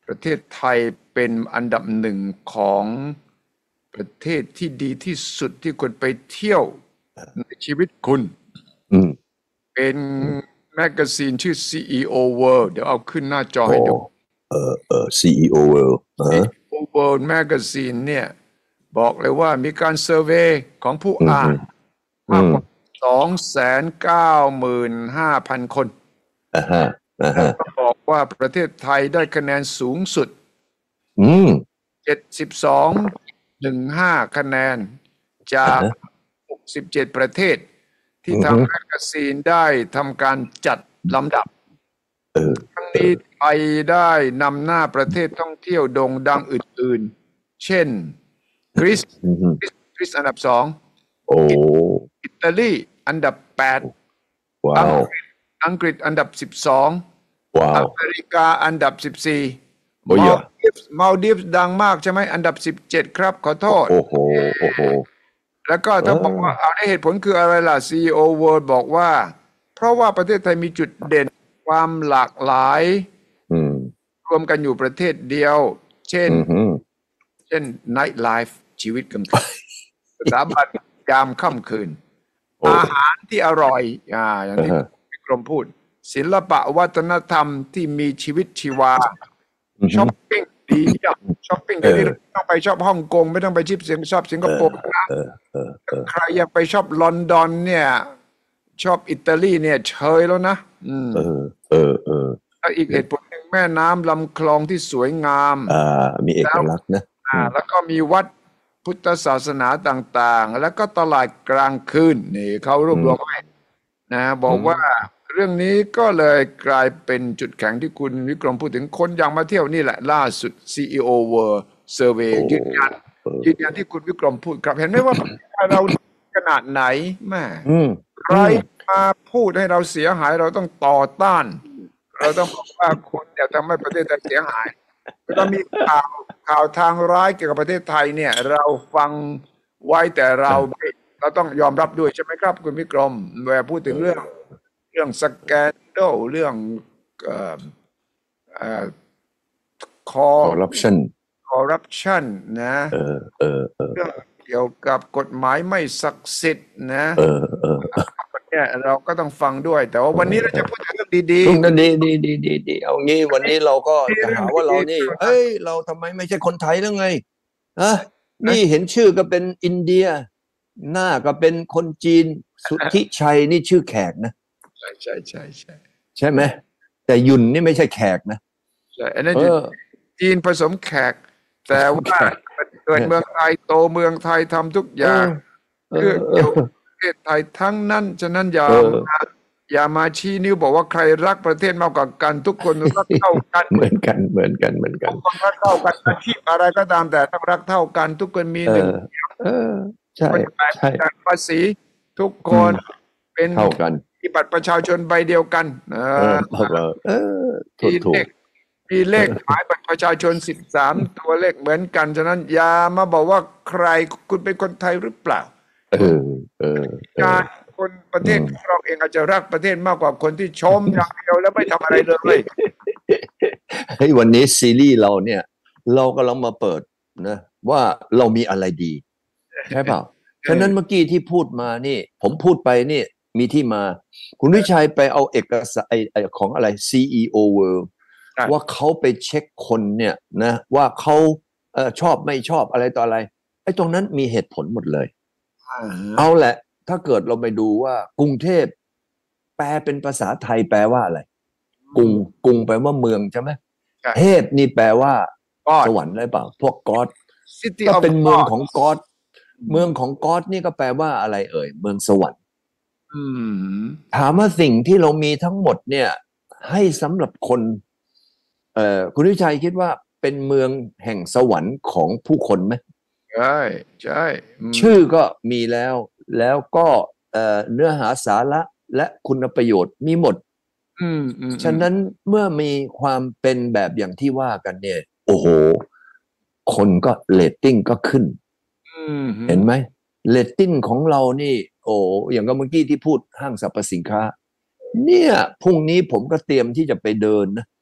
ประเทศไทยเป็นอันดับหนึ่งของประเทศที่ดีที่สุดที่ควรไปเที่ยวในชีวิตคุณอืมเป็นแมกกาซีนชื่อ ซี อี โอ World เดี๋ยวเอาขึ้นหน้าจอให้ดูเออเออ ซี อี โอ World อ่าซี อี โอ World Magazine เนี่ยบอกเลยว่ามีการเซอร์เวย์ของผู้อ่านมากกว่า สองแสนเก้าหมื่นห้าพัน คนอ่าฮะอ่าฮะก็บอกว่าประเทศไทยได้คะแนนสูงสุดอืมเจ็ดสิบสองจุดหนึ่งห้า คะแนนจากอ่าฮะหกสิบเจ็ด ประเทศ ที่อือฮึทางแมกกาซีนได้ทำการจัดลำดับเออทั้งนี้ไทยได้นำหน้าประเทศท่องเที่ยวโด่งดังอื่นๆ เช่นกรีซอืมกรีซอันดับสองโอ้อิตาลีอันดับแปดว้าวอังกฤษอันดับสิบสองว้าอวเมริกาอันดับสิบสี่โอ้ยมาลดีฟส์มาลดีฟส์ดังมากใช่ไหมอันดับสิบเจ็ดครับขอโทษโอ้โหโอ้โหแล้วก็ถ้าเออบอกว่าเอาเหตุผลคืออะไรล่ะ ซี อี โอ World บอกว่า เพราะว่าประเทศไทยมีจุดเด่นความหลากหลายอืมรวมกันอยู่ประเทศเดียว เช่นอืมเช่น night life ชีวิตกลางคืน สถาบันยามค่ำคืนโอ้อาหารที่อร่อยอ่าอย่างที่อ่าฮะพี่กรมพูด ศิลปะวัฒนธรรมที่มีชีวิตชีวาอืมช้อปปิ้งดีเยี่ยมช้อปปิ้งเออเดี๋ยวนี้เราไม่ต้องไปชอบฮ่องกงไม่ต้องไปชิปเสียงชอบสิงคโปร์นะเออเออเออใครอยากไปชอบลอนดอนเนี่ย ชอบอิตาลีเนี่ยเชยแล้วนะอืมเออเออเออแล้วอีกเหตุผลหนึ่งแม่น้ำลำคลองที่สวยงามอ่า มีเอกลักษณ์นะอ่าแล้วก็มีวัดพุทธศาสนาต่างๆ แล้วก็ตลาดกลางคืนนี่เขารวบรวมไว้นะบอกว่าเรื่องนี้ก็เลยกลายเป็นจุดแข็งที่คุณวิกรมพูดถึงคนอยากมาเที่ยวนี่แหละล่าสุด ซี อี โอ World Survey โอ้ยืนยันเออยืนยันที่คุณวิกรมพูดครับเห็นไหมว่า เราขนาดไหนแม่อืมใครมาพูดให้เราเสียหายเราต้องต่อต้าน เราต้องบอกว่าคุณอย่าทำให้ประเทศไทยเสียหายถ้ามีข่าวข่าวทางร้ายเกี่ยวกับประเทศไทยเนี่ย เราฟังไว้แต่เราไม่เราต้องยอมรับด้วยใช่ไหมครับคุณวิกรมเวลาพูดถึงเรื่องเรื่องสแกนโดลเรื่องเอ่อเอ่อคอ corruption คอร์รัปชันนะเออเออเออเรื่องเกี่ยวกับกฎหมายไม่ศักดิ์สิทธิ์นะเออเออเนี่ยเราก็ต้องฟังด้วย แต่ว่าวันนี้เราจะพูดถึงเรื่องดีทุกนั้นดีดีดีดีดีเอางี้วันนี้เราก็จะหาว่าเรานี่เอ้ยเราทำไมไม่ใช่คนไทยหรือไงอะนี่เห็นชื่อก็เป็นอินเดีย หน้าก็เป็นคนจีนสุทธิชัยนี่ชื่อแขกนะๆใช่ใช่ใช่ใช่ใช่ไหมแต่ยุนนี่ไม่ใช่แขกนะใช่อันนั้นเออยู่อจีนผสมแขก แต่ว่าเกิดเมืองไทยโตเมืองไทยทำทุกอย่างเอเพื่ออเอเกี่ยวอกับประเทศไทยทั้งนั้นฉะนั้นอย่าเออมาอย่ามาชี้นิ้วบอกว่าใครรักประเทศมากกว่ากัน ทุกคนรักเท่ากันเหมือนกันเหมือนกันเหมือนกัทุนกคนรักเท่ากันอาชีพอะไรก็ตามแต่ต้องรักเท่ากัน ทุกคนมีเอหนึ่งอ เออ ใช่คนแปดใช่จ่ายภาษี ทุกคนเป็นเท่ากันมีบัตรประชาชนใบเดียวกันเอเอออเท่ากันเออถูมีกถูเลกขมีเลขหมายบัตรประชาชนสิบสามตัวเลขเหมือนกันฉะนั้นอย่ามาบอกว่าใครคุณเป็นคนไทยหรือเปล่าเออเออเอกาอรคนประเทศอืมของเราเองอาจจะรักประเทศมากกว่าคนที่ชมอย่างเดียวแล้วไม่ทำอะไรเลยเฮ้ยวันนี้ซีรีส์เราเนี่ย เรากำลังมาเปิดนะว่าเรามีอะไรดีใช่เปล่าฉะนั้นเมื่อกี้ที่พูดมานี่ ผมพูดไปนี่มีที่มา คุณวิชัยไปเอาเอกสารไอ้ไอ้ของอะไร ซี อี โอ World ใช่ว่าเขาไปเช็คคนเนี่ยนะว่าเขาเอ่อชอบไม่ชอบอะไรต่ออะไรไอ้ตรงนั้นมีเหตุผลหมดเลย เอาแหละ ถ้าเกิดเราไปดูว่ากรุงเทพแปลเป็นภาษาไทยแปลว่าอะไร กรุงกรุงแปลว่าเมืองใช่ไหมใช่เทพนี่แปลว่าก็สวรรค์อะไรเปล่า พวกก๊อด City ก็ of เป็นเมือง God ของก๊อดเมืองของก๊อดนี่ก็แปลว่าอะไรเอ่ยเมืองสวรรค์อืมถามว่าสิ่งที่เรามีทั้งหมดเนี่ย ให้สำหรับคนเอ่อคุณวิชัยคิดว่าเป็นเมืองแห่งสวรรค์ของผู้คนไหมใช่ใช่มชื่อก็มีแล้ว แล้วก็เอ่อเนื้อหาสาระและคุณประโยชน์มีหมดอืมอืมฉะนั้นเมื่อมีความเป็นแบบอย่างที่ว่ากันเนี่ย โอ้โห คนก็เรตติ้งก็ขึ้นอืมเห็นไหมเรตติ้งของเรานี่ โอ้อย่างกับเมื่อกี้ที่พูดห้างสรรพสินค้า เนี่ยพรุ่งนี้ผมก็เตรียมที่จะไปเดินนะ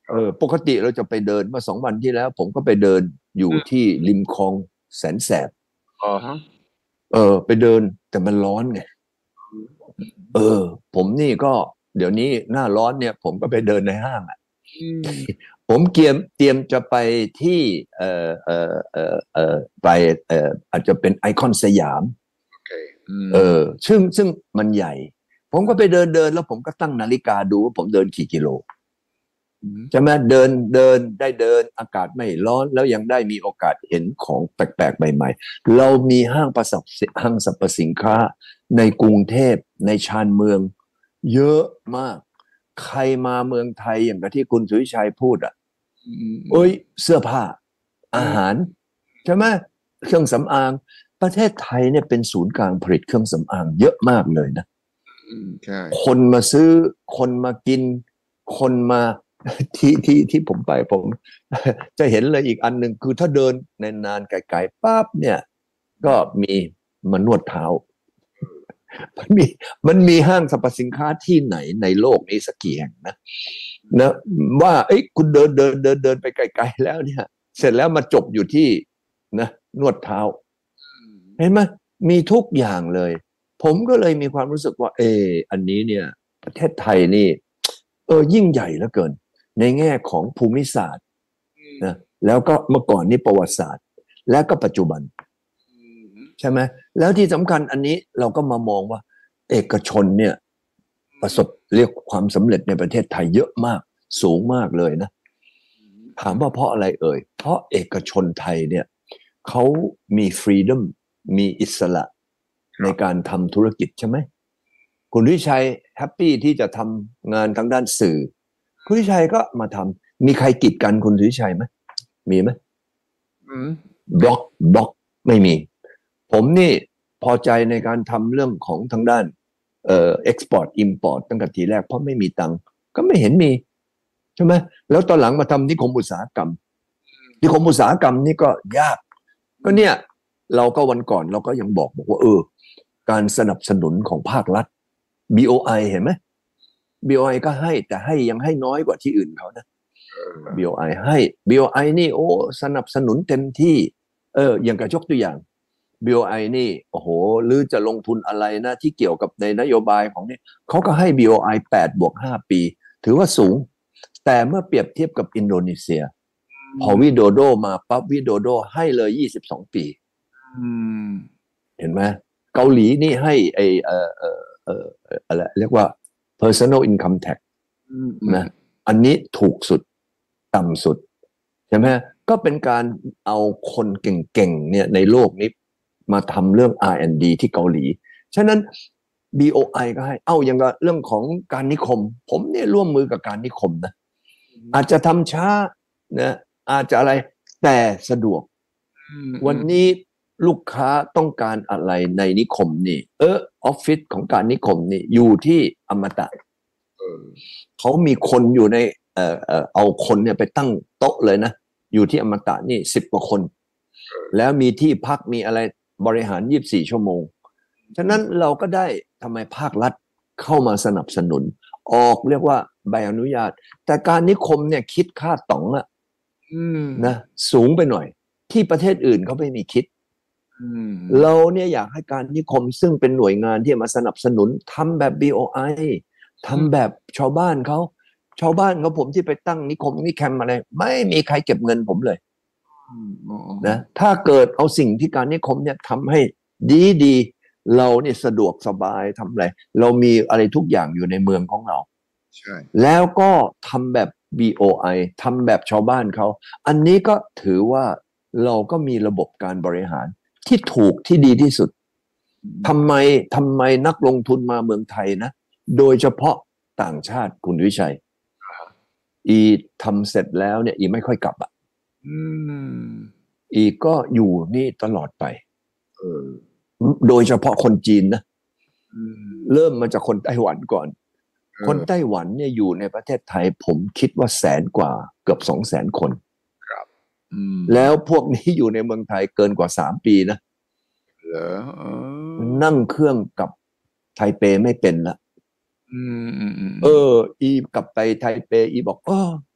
เออปกติเราจะไปเดินเมื่อสองวันที่แล้ว ผมก็ไปเดินอยู่ที่ริมคลองแสนแสบอ๋อฮะเออไปเดินแต่มันร้อนไงเออผมนี่ก็เดี๋ยวนี้หน้าร้อนเนี่ยผมก็ไปเดินในห้างอ่ะอืมผมเตรียมเตรียมจะไปที่เออเออเออเออไปเอออาจจะเป็นไอคอนสยามโอเคอืเอมอซึ่งซึ่งมันใหญ่ผมก็ไปเดินเดินแล้วผมก็ตั้งนาฬิกาดูว่าผมเดินกี่กิโลอืมใช่ไหมเดินเดินได้เดินอากาศไม่ร้อนแล้วยังได้มีโอกาสเห็นของแปลกๆใหม่ๆเรามีห้างประสบห้างสรรพสินค้าในกรุงเทพในชานเมืองเยอะมากใครมาเมืองไทยอย่างกับที่คุณสุวิชัยพูดอ่ะอืมอืเอ้มยเสื้อผ้าอาอืมหารใช่ไหมเครื่องสำอางประเทศไทยเนี่ยเป็นศูนย์กลางผลิตเครื่องสำอางเยอะมากเลยนะอืมใช่คนมาซื้อคนมากินคนมาที่ที่ที่ผมไปผมจะเห็นเลยอีกอันหนึ่งคือถ้าเดินในนานไกลๆปั๊บเนี่ยก็มีมานวดเท้ามันมีมันมีห้างสรรพสินค้าที่ไหนในโลกนี้สักกี่แห่งนะนะว่าเอ้ยคุณเดินเดินเดินเดินไปไกลๆแล้วเนี่ยเสร็จแล้วมาจบอยู่ที่นะนวดเท้าเห็นไหมมีทุกอย่างเลย ผมก็เลยมีความรู้สึกว่าเอออันนี้เนี่ยประเทศไทยนี่เออยิ่งใหญ่เหลือเกินในแง่ของภูมิศาสตร์นะแล้วก็เมื่อก่อนนี่ประวัติศาสตร์และก็ปัจจุบันใช่ไหมแล้วที่สำคัญอันนี้เราก็มามองว่าเอกชนเนี่ยประสบเรียกความสำเร็จในประเทศไทยเยอะมากสูงมากเลยนะถามว่าเพราะอะไรเอ่ยเพราะเอกชนไทยเนี่ยเขามีฟรีด o m มีอิสระในการทำธุรกิจใช่ไหม คุณวิชัยแฮปปี้ที่จะทำงานทางด้านสื่อคุณวิชัยก็มาทำมีใครกีดกันคุณวิชัยไหมมีไหมอืมบล็อกบล็อกไม่มีผมนี่พอใจในการทำเรื่องของทางด้านเอ่อเอ็กซ์พอร์ตอิมพอร์ตตั้งแต่ทีแรกเพราะไม่มีตังค์ก็ไม่เห็นมีใช่ไหมแล้วตอนหลังมาทำนิคมอุตสาหกรรมนิคมอุตสาหกรรมนี่ก็ยากก็เนี่ยเราก็วันก่อนเราก็ยังบอกบอกว่าเออการสนับสนุนของภาครัฐ บี โอ ไอ เห็นไหม บี โอ ไอ ก็ให้แต่ให้ยังให้น้อยกว่าที่อื่นเขานะ บี โอ ไอ ให้ บี โอ ไอ นี่โอ้สนับสนุนเต็มที่เอออย่างกับยกตัวอย่าง บี โอ ไอ นี่โอ้โหหรือจะลงทุนอะไรนะที่เกี่ยวกับในนโยบายของนี่เขาก็ให้ บี โอ ไอ แปดบวกห้าปีถือว่าสูงแต่เมื่อเปรียบเทียบกับอินโดนีเซียพอวิโดโดมาปั๊บวิโดโดให้เลยยี่สิบสองปีเห็นไหมเกาหลีนี่ให้ไอเออเออเอออะไรเรียกว่า personal income tax นะอันนี้ถูกสุดต่ำสุดใช่ไหมก็เป็นการเอาคนเก่งๆเนี่ยในโลกนี้มาทำเรื่อง อาร์ แอนด์ ดี ที่เกาหลีฉะนั้น บี โอ ไอ ก็ให้เอ้าอย่างกับเรื่องของการนิคมผมเนี่ยร่วมมือกับการนิคมนะอาจจะทำช้านะอาจจะอะไรแต่สะดวกวันนี้ลูกค้าต้องการอะไรในนิคมนี่เออออฟฟิศของการนิคมนี่อยู่ที่อมตะเขามีคนอยู่ในเอ่อเอ่อเอาคนเนี่ยไปตั้งโต๊ะเลยนะอยู่ที่อมตะนี่สิบกว่าคนแล้วมีที่พักมีอะไรบริหารยี่สิบสี่ชั่วโมงฉะนั้นเราก็ได้ทำไมภาครัฐเข้ามาสนับสนุนออกเรียกว่าใบอนุญาตแต่การนิคมเนี่ยคิดค่าตั๋องอะนะสูงไปหน่อยที่ประเทศอื่นเขาไม่มีคิดเราเนี่ยอยากให้การนิคมซึ่งเป็นหน่วยงานที่มาสนับสนุนทำแบบ บี โอ ไอ ทำแบบชาวบ้านเขาชาวบ้านเขาผมที่ไปตั้งนิคมนิแคมอะไรไม่มีใครเก็บเงินผมเลยนะถ้าเกิดเอาสิ่งที่การนิคมเนี่ยทำให้ดีดีเราเนี่ยสะดวกสบายทำอะไรเรามีอะไรทุกอย่างอยู่ในเมืองของเราใช่แล้วก็ทำแบบ บี โอ ไอ ทำแบบชาวบ้านเขาอันนี้ก็ถือว่าเราก็มีระบบการบริหารที่ถูกที่ดีที่สุดทำไมทำไมนักลงทุนมาเมืองไทยนะโดยเฉพาะต่างชาติคุณวิชัยอีทำเสร็จแล้วเนี่ยอีไม่ค่อยกลับอ่ะอีก็อยู่นี่ตลอดไปโดยเฉพาะคนจีนนะเริ่มมาจากคนไต้หวันก่อนคนไต้หวันเนี่ยอยู่ในประเทศไทยผมคิดว่าแสนกว่าเกือบสองแสนคนแล้วพวกนี้อยู่ในเมืองไทยเกินกว่าสามปีนะเหรอนั่งเครื่องกับไทเปไม่เป็นละเอออีกลับไปไทเปอีบอกเออ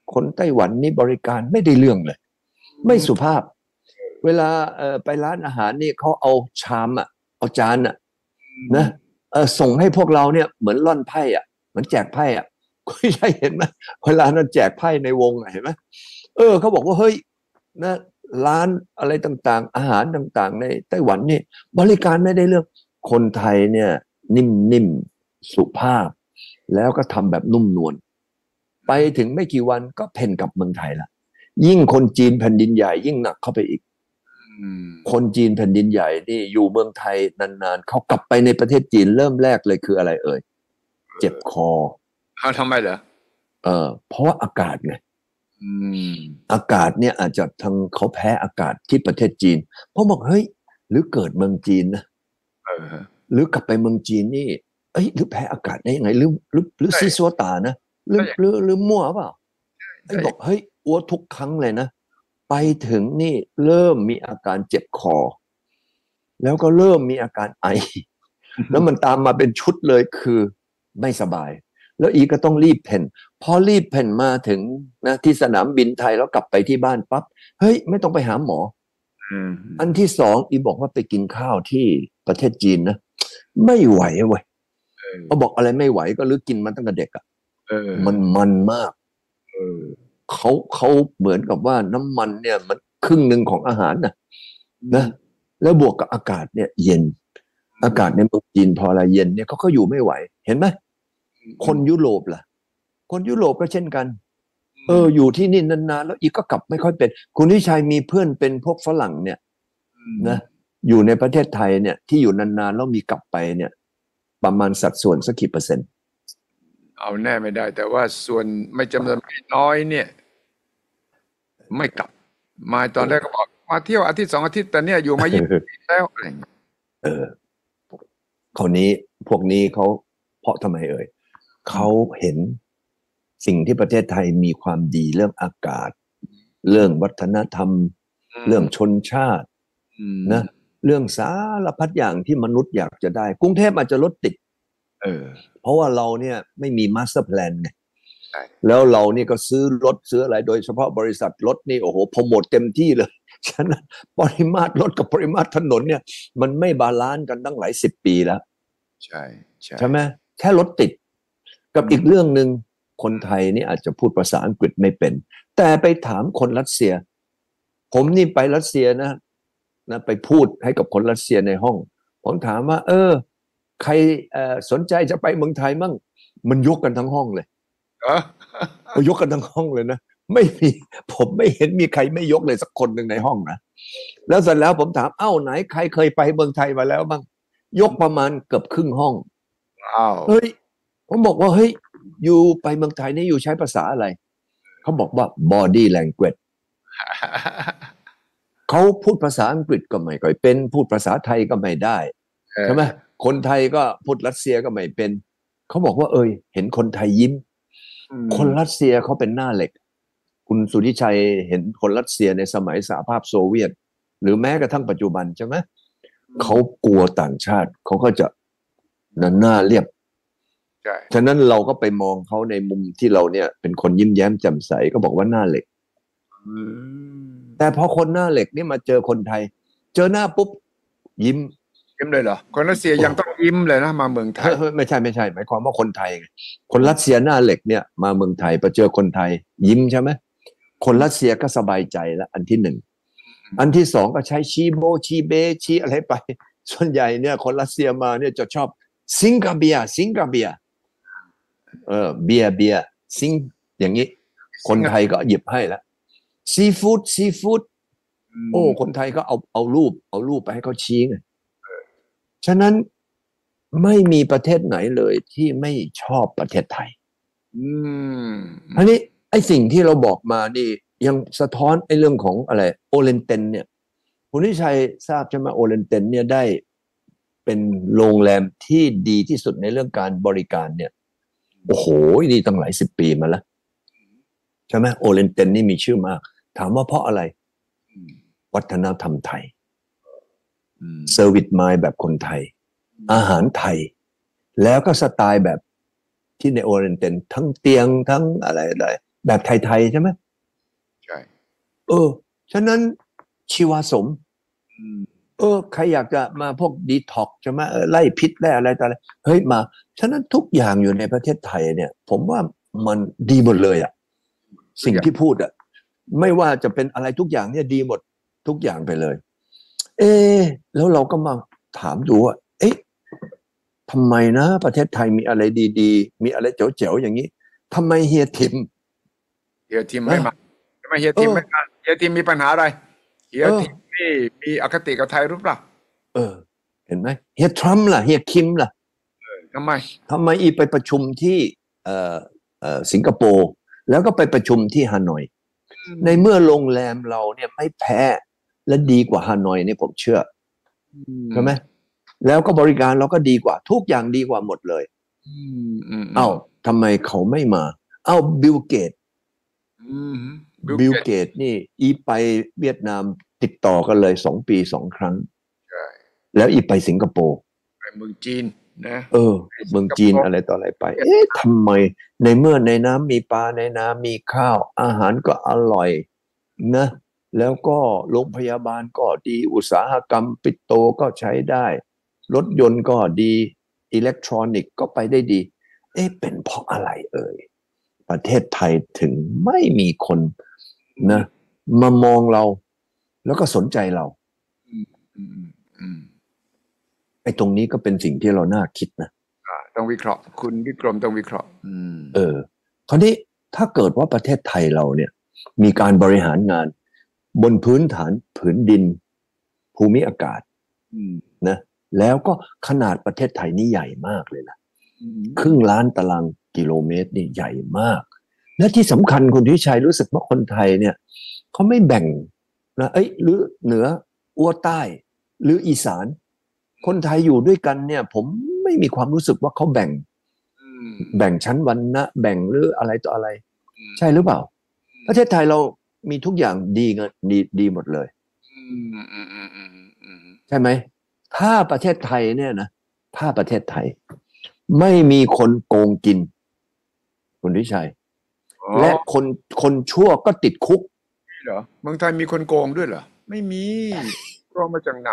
คนไต้หวันนี่บริการไม่ได้เรื่องเลยไม่สุภาพเวลาเอ่อไปร้านอาหารนี่เขาเอาชามอ่ะเอาจานอ่ะนะเออส่งให้พวกเราเนี่ยเหมือนล่อนไพ่อ่ะเหมือนแจกไพ่อ่ะคุณชัยเห็นไหมเวลานั้นแจกไพ่ในวงเห็นไหมเออเขาบอกว่าเฮ้ยนะร้านอะไรต่างๆอาหารต่างๆในไต้หวันนี่บริการไม่ได้เรื่องคนไทยเนี่ยนิ่มๆสุภาพแล้วก็ทำแบบนุ่มนวลไปถึงไม่กี่วันก็เพ่นกลับเมืองไทยละยิ่งคนจีนแผ่นดินใหญ่ยิ่งหนักเข้าไปอีกคนจีนแผ่นดินใหญ่นี่อยู่เมืองไทยนานๆเขากลับไปในประเทศจีนเริ่มแรกเลยคืออะไรเอ่ยเจ็บคอเขาทำไมเหรอเออเพราะว่าอากาศไงอากาศเนี่ยอาจจะทางเขาแพ้อากาศที่ประเทศจีนเพราะบอกเฮ้ยหรือเกิดเมืองจีนนะหรือกลับไปเมืองจีนนี่เอ้ยหรือแพ้อากาศได้ยังไงหรือหรือหรือซีซัวตานะหรือหรือหรือมั่วเปล่าไอ้บอกเฮ้ยอ้วทุกครั้งเลยนะไปถึงนี่เริ่มมีอาการเจ็บคอแล้วก็เริ่มมีอาการไอแล้วมันตามมาเป็นชุดเลยคือไม่สบายแล้วอีก็ต้องรีบเพ่นพอรีบเพ่นมาถึงนะที่สนามบินไทยแล้วกลับไปที่บ้านปั๊บเฮ้ยไม่ต้องไปหาหมออันที่สองอีบอกว่าไปกินข้าวที่ประเทศจีนนะไม่ไหวเว้ยเขาบอกอะไรไม่ไหวก็ลึกกินมันตั้งแต่เด็กอ่ะมันมันมากเขาเขาเหมือนกับว่าน้ำมันเนี่ยมันครึ่งหนึ่งของอาหารนะนะแล้วบวกกับอากาศเนี่ยเย็นอากาศในเมืองจีนพออะไรเย็นเนี่ยเขาก็อยู่ไม่ไหวเห็นไหมคนยุโรปล่ะคนยุโรปก็เช่นกันเอออยู่ที่นี่นานๆแล้วอีกก็กลับไม่ค่อยเป็นคุณวิชัยมีเพื่อนเป็นพวกฝรั่งเนี่ยนะอยู่ในประเทศไทยเนี่ยที่อยู่นานๆแล้วมีกลับไปเนี่ยประมาณสัดส่วนสักกี่เปอร์เซ็นต์เอาแน่ไม่ได้แต่ว่าส่วนไม่จำนวนไม่น้อยเนี่ยไม่กลับมาตอนแรกก็บอกมาเที่ยวอาทิตย์สองอาทิตย์แต่เนี่ยอยู่มายี่สิบปีแล้วอะไรเออคนนี้พวกนี้เขาเพราะทำไมเอ่ยเขาเห็นสิ่งที่ประเทศไทยมีความดีเรื่องอากาศเรื่องวัฒนธรรมเรื่องชนชาตินะเรื่องสารพัดอย่างที่มนุษย์อยากจะได้กรุงเทพอาจจะรถติดเออเพราะว่าเราเนี่ยไม่มีมาสเตอร์แพลนไงแล้วเรานี่ก็ซื้อรถซื้ออะไรโดยเฉพาะบริษัทรถนี่โอ้โหโปรโมทเต็มที่เลยฉะนั้นปริมาตรรถกับปริมาตรถนนเนี่ยมันไม่บาลานซ์กันตั้งหลายสิบปีแล้วใช่ใช่ใช่ไหมแค่รถติดกับอีกเรื่องหนึ่งคนไทยนี่อาจจะพูดภาษาอังกฤษไม่เป็นแต่ไปถามคนรัสเซียผมนี่ไปรัสเซียนะนะไปพูดให้กับคนรัสเซียในห้องผมถามว่าเออใครเอ่อสนใจจะไปเมืองไทยมั่งมันยกกันทั้งห้องเลยเขายกกันทั้งห้องเลยนะไม่มีผมไม่เห็นมีใครไม่ยกเลยสักคนหนึ่งในห้องนะแล้วเสร็จแล้วผมถามเอ้าไหนใครเคยไปเมืองไทยมาแล้วบ้างยกประมาณเกือบครึ่งห้องอ้าวเฮ้ยผมบอกว่าเฮ้ยอยู่ไปเมืองไทยนี่อยู่ใช้ภาษาอะไรเขาบอกว่า body language เขาพูดภาษาอังกฤษก็ไม่ค่อยเป็นพูดภาษาไทยก็ไม่ได้ใช่ไหมคนไทยก็พูดรัสเซียก็ไม่เป็นเขาบอกว่าเอ้ยเห็นคนไทยยิ้มคนรัสเซียเขาเป็นหน้าเหล็กคุณสุทธิชัยเห็นคนรัสเซียในสมัยสหภาพโซเวียตหรือแม้กระทั่งปัจจุบันใช่ไหมเขากลัวต่างชาติเขาก็จะนั่นหน้าเรียบฉะนั้นเราก็ไปมองเขาในมุมที่เราเนี่ยเป็นคนยิ้มแย้มแจ่มใสก็บอกว่าหน้าเหล็กแต่พอคนหน้าเหล็กนี่มาเจอคนไทยเจอหน้าปุ๊บยิ้มยิ้มเลยเหรอคนรัสเซียยังต้องยิ้มเลยนะมาเมืองไทยไม่ใช่ไม่ใช่หมายความว่าคนไทยคนรัสเซียหน้าเหล็กเนี่ยมาเมืองไทยพอเจอคนไทยยิ้มใช่ไหมคนรัสเซียก็สบายใจแล้วอันที่หนึ่งอันที่สองก็ใช้ชีโบชีเบชีอะไรไปส่วนใหญ่เนี่ยคนรัสเซียมาเนี่ยจะชอบซิงกาเบียซิงกาเบียเออเบียเบียซิงอย่างนี้คนไทยก็หยิบให้แล้วซีฟู้ดซีฟู้ดโอ้คนไทยก็เอาเอารูปเอารูปไปให้เขาชี้ไงฉะนั้นไม่มีประเทศไหนเลยที่ไม่ชอบประเทศไทยอืมอันนี้ไอ้สิ่งที่เราบอกมานี่ยังสะท้อนไอ้เรื่องของอะไรโอเลนเตนเนี่ยคุณนิชัยทราบใช่ไหมโอเลนเตนเนี่ยได้เป็นโรงแรมที่ดีที่สุดในเรื่องการบริการเนี่ยโอ้โหนี่ตั้งหลายสิบปีมาแล้วใช่ไหมโอเลนเตนนี่มีชื่อมากถามว่าเพราะอะไรวัฒนธรรมไทยเซอร์วิสมายแบบคนไทยอาหารไทยแล้วก็สไตล์แบบที่ในโอเรนเตนทั้งเตียงทั้งอะไรอะไรแบบไทยๆใช่ไหมใช่เออฉะนั้นชีวาสมอืมเออใครอยากจะมาพวกดีท็อกใช่ไหมเออไล่พิษได้อะไรต่ออะไรเฮ้ยมาฉะนั้นทุกอย่างอยู่ในประเทศไทยเนี่ย ผมว่ามันดีหมดเลยอะสิ่งที่พูดอะไม่ว่าจะเป็นอะไรทุกอย่างเนี่ยดีหมดทุกอย่างไปเลย เอ๊ะแล้วเราก็มาถามดูว่าเอ๊ะทำไมนะประเทศไทยมีอะไรดีๆมีอะไรเจ๋วๆอย่างนี้ทำไมเฮียทิมเฮียทิมไม่นะมาทำไมเฮียเออทิมไม่มาเฮียทิมมีปัญหาอะไรเฮียเออทิมนี่มีอคติกับไทยหรือเปล่าเออเห็นไหมเฮียทรัมป์ล่ะเฮียคิมล่ะทำไมทำไมอีไปประชุมที่เอ่อเอ่อสิงคโปร์แล้วก็ไปประชุมที่ฮานอยอืในมเมื่อโรงแรมเราเนี่ยไม่แพ้และดีกว่าฮานอยเนี่ยผมเชื่ออืใช่ไหมมแล้วก็บริการเราก็ดีกว่าทุกอย่างดีกว่าหมดเลยอืมอืมอืเอ้ามทำไมเขาไม่มาเอ้าบิลเกตอืมบิลบิลเกตเกตนี่อีไปเวียดนามติดต่อกันเลยสองปีสองครั้งใช่แล้วอีไปสิงคโปร์ไปเมืองจีนนะเออไปเมืองจีนสิงคโปร์อะไรต่ออะไรไป เอ๊ะทำไมในเมื่อในน้ำมีปลาในน้ำมีข้าวอาหารก็อร่อยนะแล้วก็โรงพยาบาลก็ดีอุตสาหกรรมปิโตรก็ใช้ได้รถยนต์ก็ดีอิเล็กทรอนิกส์ก็ไปได้ดีเอ๊ะเป็นเพราะอะไรเอ่ยประเทศไทยถึงไม่มีคนนะมามองเราแล้วก็สนใจเราอืมอืมอืมไอ้ตรงนี้ก็เป็นสิ่งที่เราน่าคิดนะอ่าต้องวิเคราะห์คุณวิกรมต้องวิเคราะห์อืมเออคราวนี้ถ้าเกิดว่าประเทศไทยเราเนี่ยมีการบริหารงานบนพื้นฐานผืนดินภูมิอากาศอืมนะแล้วก็ขนาดประเทศไทยนี่ใหญ่มากเลยนะอืมครึ่งล้านตารางกิโลเมตรนี่ใหญ่มากและที่สำคัญคุณทิชัยรู้สึกว่าคนไทยเนี่ยเขาไม่แบ่งนะเอ้ยหรือเหนืออ้วใต้หรืออีสานคนไทยอยู่ด้วยกันเนี่ยผมไม่มีความรู้สึกว่าเขาแบ่งอืมแบ่งชั้นวรรณะแบ่งหรืออะไรต่ออะไรอืมใช่หรือเปล่าประเทศไทยเรามีทุกอย่างดีเงินดีดีหมดเลยอืมอืมอืมอืมอืมใช่ไหมถ้าประเทศไทยเนี่ยนะถ้าประเทศไทยไม่มีคนโกงกินคุณทิชัยอ๋อและคนคนชั่วก็ติดคุกนี่เหรอเมืองไทยมีคนโกงด้วยเหรอไม่มีโกงมาจากไหน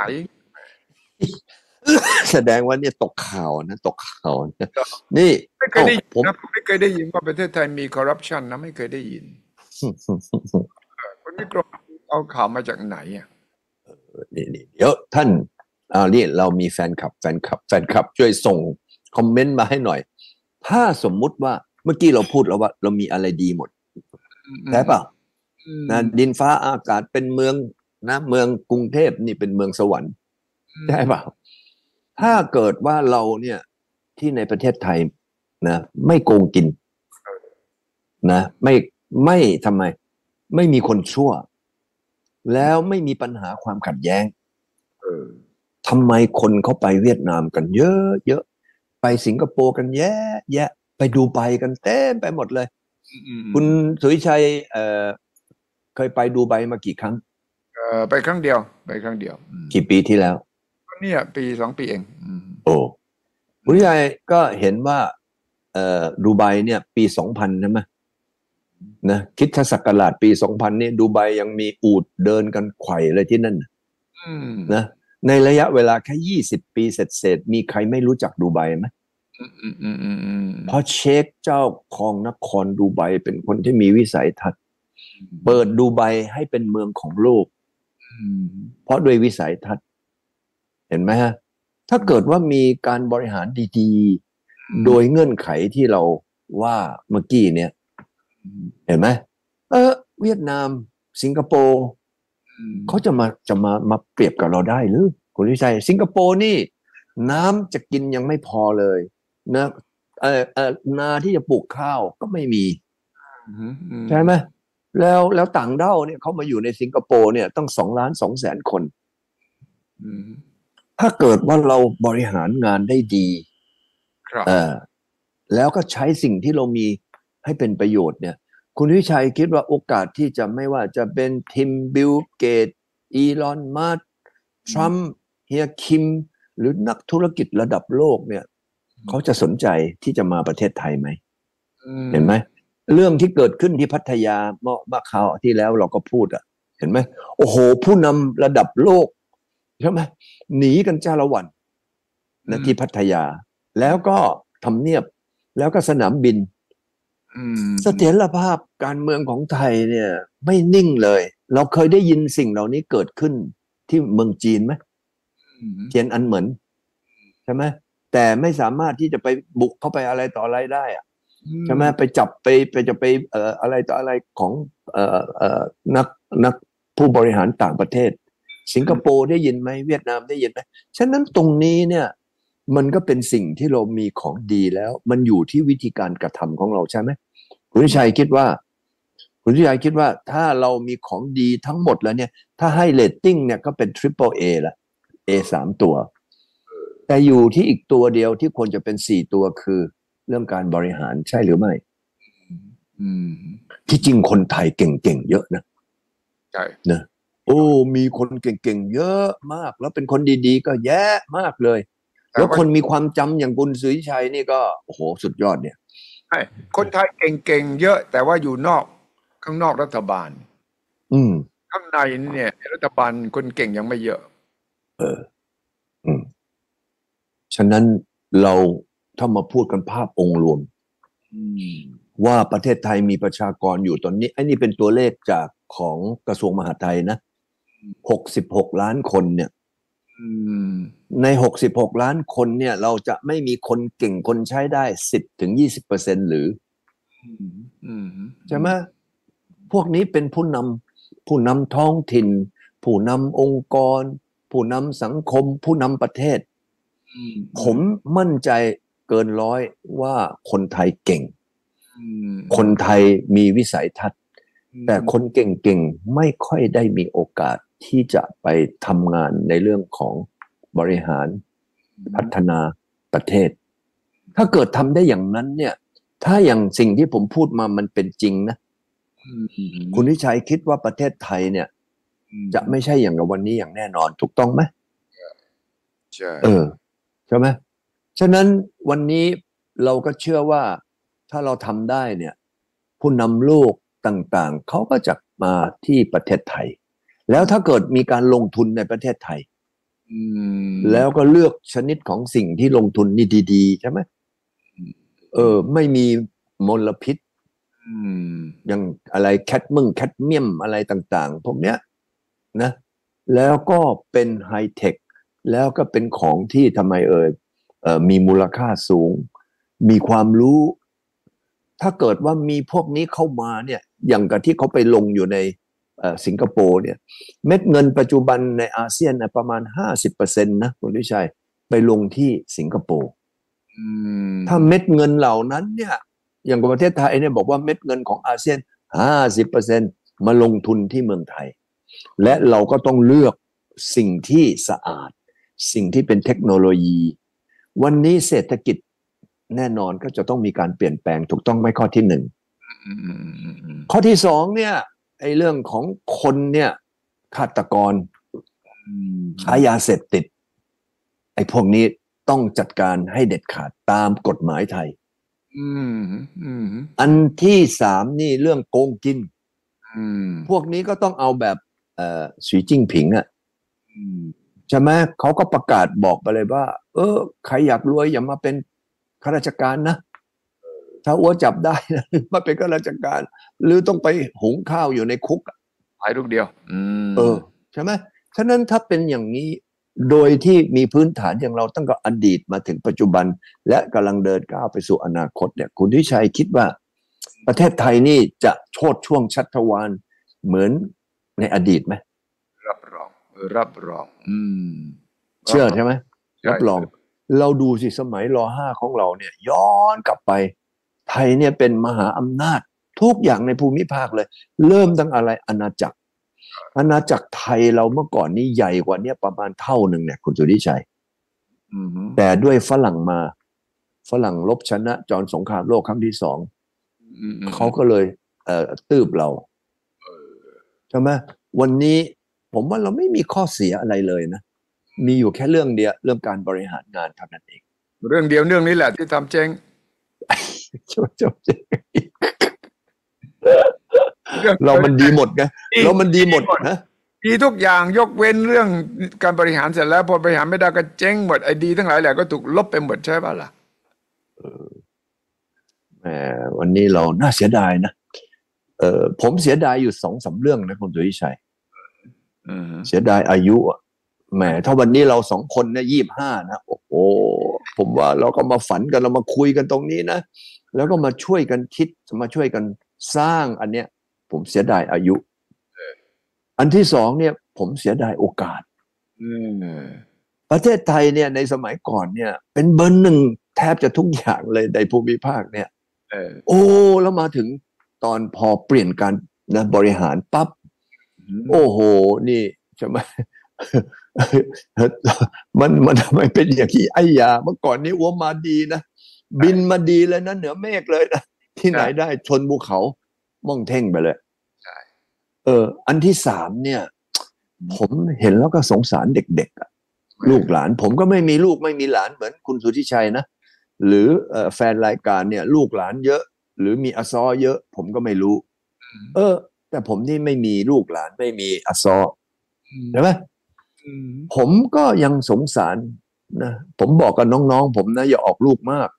แสดงว่าเนี่ยตกข่าวนะตกข่าวนะนี่ไม่เคยเอ้าได้ยินผมนะผมไม่เคยได้ยินว่าประเทศไทยมีคอร์รัปชันนะไม่เคยได้ยินคุณวิกรมเอาข่าวมาจากไหนอ่ะนี่นี่เดี๋ยวท่านอ่านี่เรามีแฟนคลับแฟนคลับแฟนคลับช่วยส่งคอมเมนต์มาให้หน่อย ถ้าสมมุติว่าเมื่อกี้เราพูดแล้วว่าเรามีอะไรดีหมดอืมอืมใช่เปล่าอืมนะดินฟ้าอากาศเป็นเมืองนะเมืองกรุงเทพนี่เป็นเมืองสวรรค์อืมใช่เปล่าถ้าเกิดว่าเราเนี่ยที่ในประเทศไทยนะไม่โกงกินนะไม่ไม่ทำไมไม่มีคนชั่วแล้วไม่มีปัญหาความขัดแย้งเออทำไมคนเขาไปเวียดนามกันเยอะเยอะไปสิงคโปร์กันแยะแยะไปดูไบกันเต็มไปหมดเลยอืมอืมอืคุณมสุริชัยเอ่อเคยไปดูไบมากี่ครั้งเออไปครั้งเดียวไปครั้งเดียวอืมกี่ปีที่แล้วก็เนี่ยปีสองปีเองอืมโอ้อืมคุณสุริชัยก็เห็นว่าเอ่อดูไบเนี่ยปีสองพันใช่ไหมนะคริสตศักราชปีสองพันนี่ดูไบยังมีอูฐเดินกันไขว่เลยที่นั่นน่ะอืมนะในระยะเวลาแค่ยี่สิบปีเสร็จๆมีใครไม่รู้จักดูไบไหมอืมอืมอืมอืมอืมเพราะเชคเจ้าของนครดูไบเป็นคนที่มีวิสัยทัศน์เปิดดูไบให้เป็นเมืองของโลกอืมเพราะด้วยวิสัยทัศน์เห็นไหมฮะถ้าเกิดว่ามีการบริหารดีๆโดยเงื่อนไขที่เราว่าเมื่อกี้เนี่ยเห็นไหมเออเวียดนามสิงคโปร์อืมเขาจะมาจะมามาเปรียบกับเราได้หรือคุณวิชัยสิงคโปร์นี่น้ำจะกินยังไม่พอเลยนะเออเออนาที่จะปลูกข้าวก็ไม่มีอืมอืมใช่ไหมแล้วแล้วต่างด้าวเนี่ยเขามาอยู่ในสิงคโปร์เนี่ยตั้งสองล้านสองแสนคนอืมถ้าเกิดว่าเราบริหารงานได้ดีครับเออแล้วก็ใช้สิ่งที่เรามีให้เป็นประโยชน์เนี่ยคุณวิชัยคิดว่าโอกาสที่จะไม่ว่าจะเป็นทิมบิลเกตอีลอนมัสก์ทรัมป์เฮียคิมหรือนักธุรกิจระดับโลกเนี่ยเขาจะสนใจที่จะมาประเทศไทยไหมอืมเห็นไหมเรื่องที่เกิดขึ้นที่พัทยาเมื่อเมื่อคราวที่แล้วเราก็พูดอ่ะเห็นไหมโอ้โหผู้นำระดับโลกใช่ไหมหนีกันจ้าละวันนะที่พัทยาแล้วก็ทำเนียบแล้วก็สนามบินเสถียรภาพการเมืองของไทยเนี่ยไม่นิ่งเลยเราเคยได้ยินสิ่งเหล่านี้เกิดขึ้นที่เมืองจีนไหมเทียนอันเหมินใช่ไหมแต่ไม่สามารถที่จะไปบุกเข้าไปอะไรต่ออะไรได้อะใช่ไหมไปจับไปไปจะไปเอ่ออะไรต่ออะไรของเอ่อเอ่อนักนักผู้บริหารต่างประเทศสิงคโปร์ได้ยินไหมเวียดนามได้ยินไหมฉะนั้นตรงนี้เนี่ยมันก็เป็นสิ่งที่เรามีของดีแล้วมันอยู่ที่วิธีการกระทำของเราใช่ไหมคุณวิชัยคิดว่าคุณวิชัยคิดว่าถ้าเรามีของดีทั้งหมดแล้วเนี่ยถ้าให้เรตติ้งเนี่ยก็เป็น Triple A ละ A สามตัวแต่อยู่ที่อีกตัวเดียวที่ควรจะเป็นสี่ตัวคือเรื่องการบริหารใช่หรือไม่ที่จริงคนไทยเก่งๆเยอะนะใช่นะโอ้มีคนเก่งๆเยอะมากแล้วเป็นคนดีๆก็แย่มากเลยแล้วคนมีความจำอย่างคุณสุริชัยนี่ก็โอ้โหสุดยอดเนี่ยใช่คนไทยเก่งๆเยอะแต่ว่าอยู่นอกข้างนอกรัฐบาลอืมข้างในเนี่ยรัฐบาลคนเก่งยังไม่เยอะเอออืมฉะนั้นเราถ้ามาพูดกันภาพองค์รวมว่าประเทศไทยมีประชากรอยู่ตอนนี้ไอ้นี่เป็นตัวเลขจากของกระทรวงมหาดไทยนะหกสิบหกล้านคนเนี่ยในหกสิบหกล้านคนเนี่ยเราจะไม่มีคนเก่งคนใช้ได้สิบถึงยี่สิบเปอร์เซ็นต์หรือใช่ไหมพวกนี้เป็นผู้นำผู้นำท้องถิ่นผู้นำองค์กรผู้นำสังคมผู้นำประเทศผมมั่นใจเกินร้อยว่าคนไทยเก่งคนไทยมีวิสัยทัศน์แต่คนเก่งๆไม่ค่อยได้มีโอกาสที่จะไปทำงานในเรื่องของบริหารพัฒนาประเทศถ้าเกิดทำได้อย่างนั้นเนี่ยถ้าอย่างสิ่งที่ผมพูดมามันเป็นจริงนะคุณวิชัยคิดว่าประเทศไทยเนี่ยจะไม่ใช่อย่างกับวันนี้อย่างแน่นอนถูกต้องไหมใช่เออใช่ไหมฉะนั้นวันนี้เราก็เชื่อว่าถ้าเราทำได้เนี่ยผู้นำโลกต่างๆเขาก็จะมาที่ประเทศไทยแล้วถ้าเกิดมีการลงทุนในประเทศไทยแล้วก็เลือกชนิดของสิ่งที่ลงทุนนี่ดีๆใช่ไหมเออไม่มีมลพิษอย่างอะไรแคดมึงแคดเมียมอะไรต่างๆพวกเนี้ยนะแล้วก็เป็นไฮเทคแล้วก็เป็นของที่ทำไมเอ่ยเอ่อมีมูลค่าสูงมีความรู้ถ้าเกิดว่ามีพวกนี้เข้ามาเนี่ยอย่างกับที่เขาไปลงอยู่ในสิงคโปร์เนี่ยเม็ดเงินปัจจุบันในอาเซียนนะประมาณ ห้าสิบเปอร์เซ็นต์ นะคุณวิชัยไปลงที่สิงคโปร์ถ้าเม็ดเงินเหล่านั้นเนี่ยอย่างประเทศไทยเนี่ยบอกว่าเม็ดเงินของอาเซียน ห้าสิบเปอร์เซ็นต์ มาลงทุนที่เมืองไทยและเราก็ต้องเลือกสิ่งที่สะอาดสิ่งที่เป็นเทคโนโลยีวันนี้เศรษฐกิจแน่นอนก็จะต้องมีการเปลี่ยนแปลงถูกต้องไหมข้อที่หนึ่งข้อที่สองเนี่ยไอ้เรื่องของคนเนี่ยฆาตกรค้ายาเสพติดไอ้พวกนี้ต้องจัดการให้เด็ดขาดตามกฎหมายไทยอันที่สามนี่เรื่องโกงกินพวกนี้ก็ต้องเอาแบบเอ่อสีจิ้งผิงอ่ะใช่ไหมเขาก็ประกาศบอกไปเลยว่าเออใครอยากรวยอย่ามาเป็นข้าราชการนะถ้าอ้วจับได้นะมาเป็นข้าราชการหรือต้องไปหุงข้าวอยู่ในคุกหายลูกเดียวเออใช่ไหมฉะนั้นถ้าเป็นอย่างนี้โดยที่มีพื้นฐานอย่างเราตั้งแต่อดีตมาถึงปัจจุบันและกำลังเดินก้าวไปสู่อนาคตเนี่ยคุณทิชัยคิดว่าประเทศไทยนี่จะโชติช่วงชัชวาลเหมือนในอดีตไหมรับรองรับรองอืมเชื่อใช่ไหมรับรองเราดูสิสมัยร.ห้าของเราเนี่ยย้อนกลับไปไทยเนี่ยเป็นมหาอำนาจทุกอย่างในภูมิภาคเลยเริ่มตั้งอะไรอาณาจักรอาณาจักรไทยเราเมื่อก่อนนี้ใหญ่กว่านี้ประมาณเท่าหนึ่งเนี่ยคุณสุริชัยแต่ด้วยฝรั่งมาฝรั่งลบชนะจอห์นสงครามโลกครั้งที่สองเขาก็เลยเอ่อตืบเราใช่ไหมวันนี้ผมว่าเราไม่มีข้อเสียอะไรเลยนะมีอยู่แค่เรื่องเดียวเรื่องการบริหารงานเท่านั้นเองเรื่องเดียวเรื่องนี้แหละที่ทำเจ๊งเรามันดีหมดไงเรามันดีหมดนะดีทุกอย่างยกเว้นเรื่องการบริหารเสร็จแล้วพอบริหารไม่ได้ก็เจ๊งหมดไอ้ดีทั้งหลายแหละก็ถูกลบไปหมดใช่ป่ะล่ะแหมวันนี้เราน่าเสียดายนะเออผมเสียดายอยู่สองสามเรื่องนะคุณสุริชัยเสียดายอายุอ่ะแหมถ้าวันนี้เราสองคนเนี่ยยี่สิบห้านะโอ้โหผมว่าเราก็มาฝันกันเรามาคุยกันตรงนี้นะแล้วก็มาช่วยกันคิดมาช่วยกันสร้างอันเนี้ยผมเสียดายอายุอันที่สองเนี่ยผมเสียดายโอกาสประเทศไทยเนี่ยในสมัยก่อนเนี่ยเป็นเบอร์หนึ่งแทบจะทุกอย่างเลยในภูมิภาคเนี่ยโอ้แล้วมาถึงตอนพอเปลี่ยนการนะบริหารปั๊บโอ้โหนี่ใช่ไหมมันมันทำไมเป็นอย่างที่ไอ้ยาเมื่อก่อนนี้อ้วมาดีนะบินมาดีเลยนะเหนือเมฆเลยนะที่ไหนได้ชนภูเขาม่องเท่งไปเลยเอออันที่สามเนี่ยผมเห็นแล้วก็สงสารเด็กๆลูกหลานผมก็ไม่มีลูกไม่มีหลานเหมือนคุณสุทธิชัยนะหรือแฟนรายการเนี่ยลูกหลานเยอะหรือมีอซอเยอะผมก็ไม่รู้เออแต่ผมนี่ไม่มีลูกหลานไม่มีอซอใช่ไหมผมก็ยังสงสารนะผมบอกกับน้องๆผมนะอย่าออกลูกมาก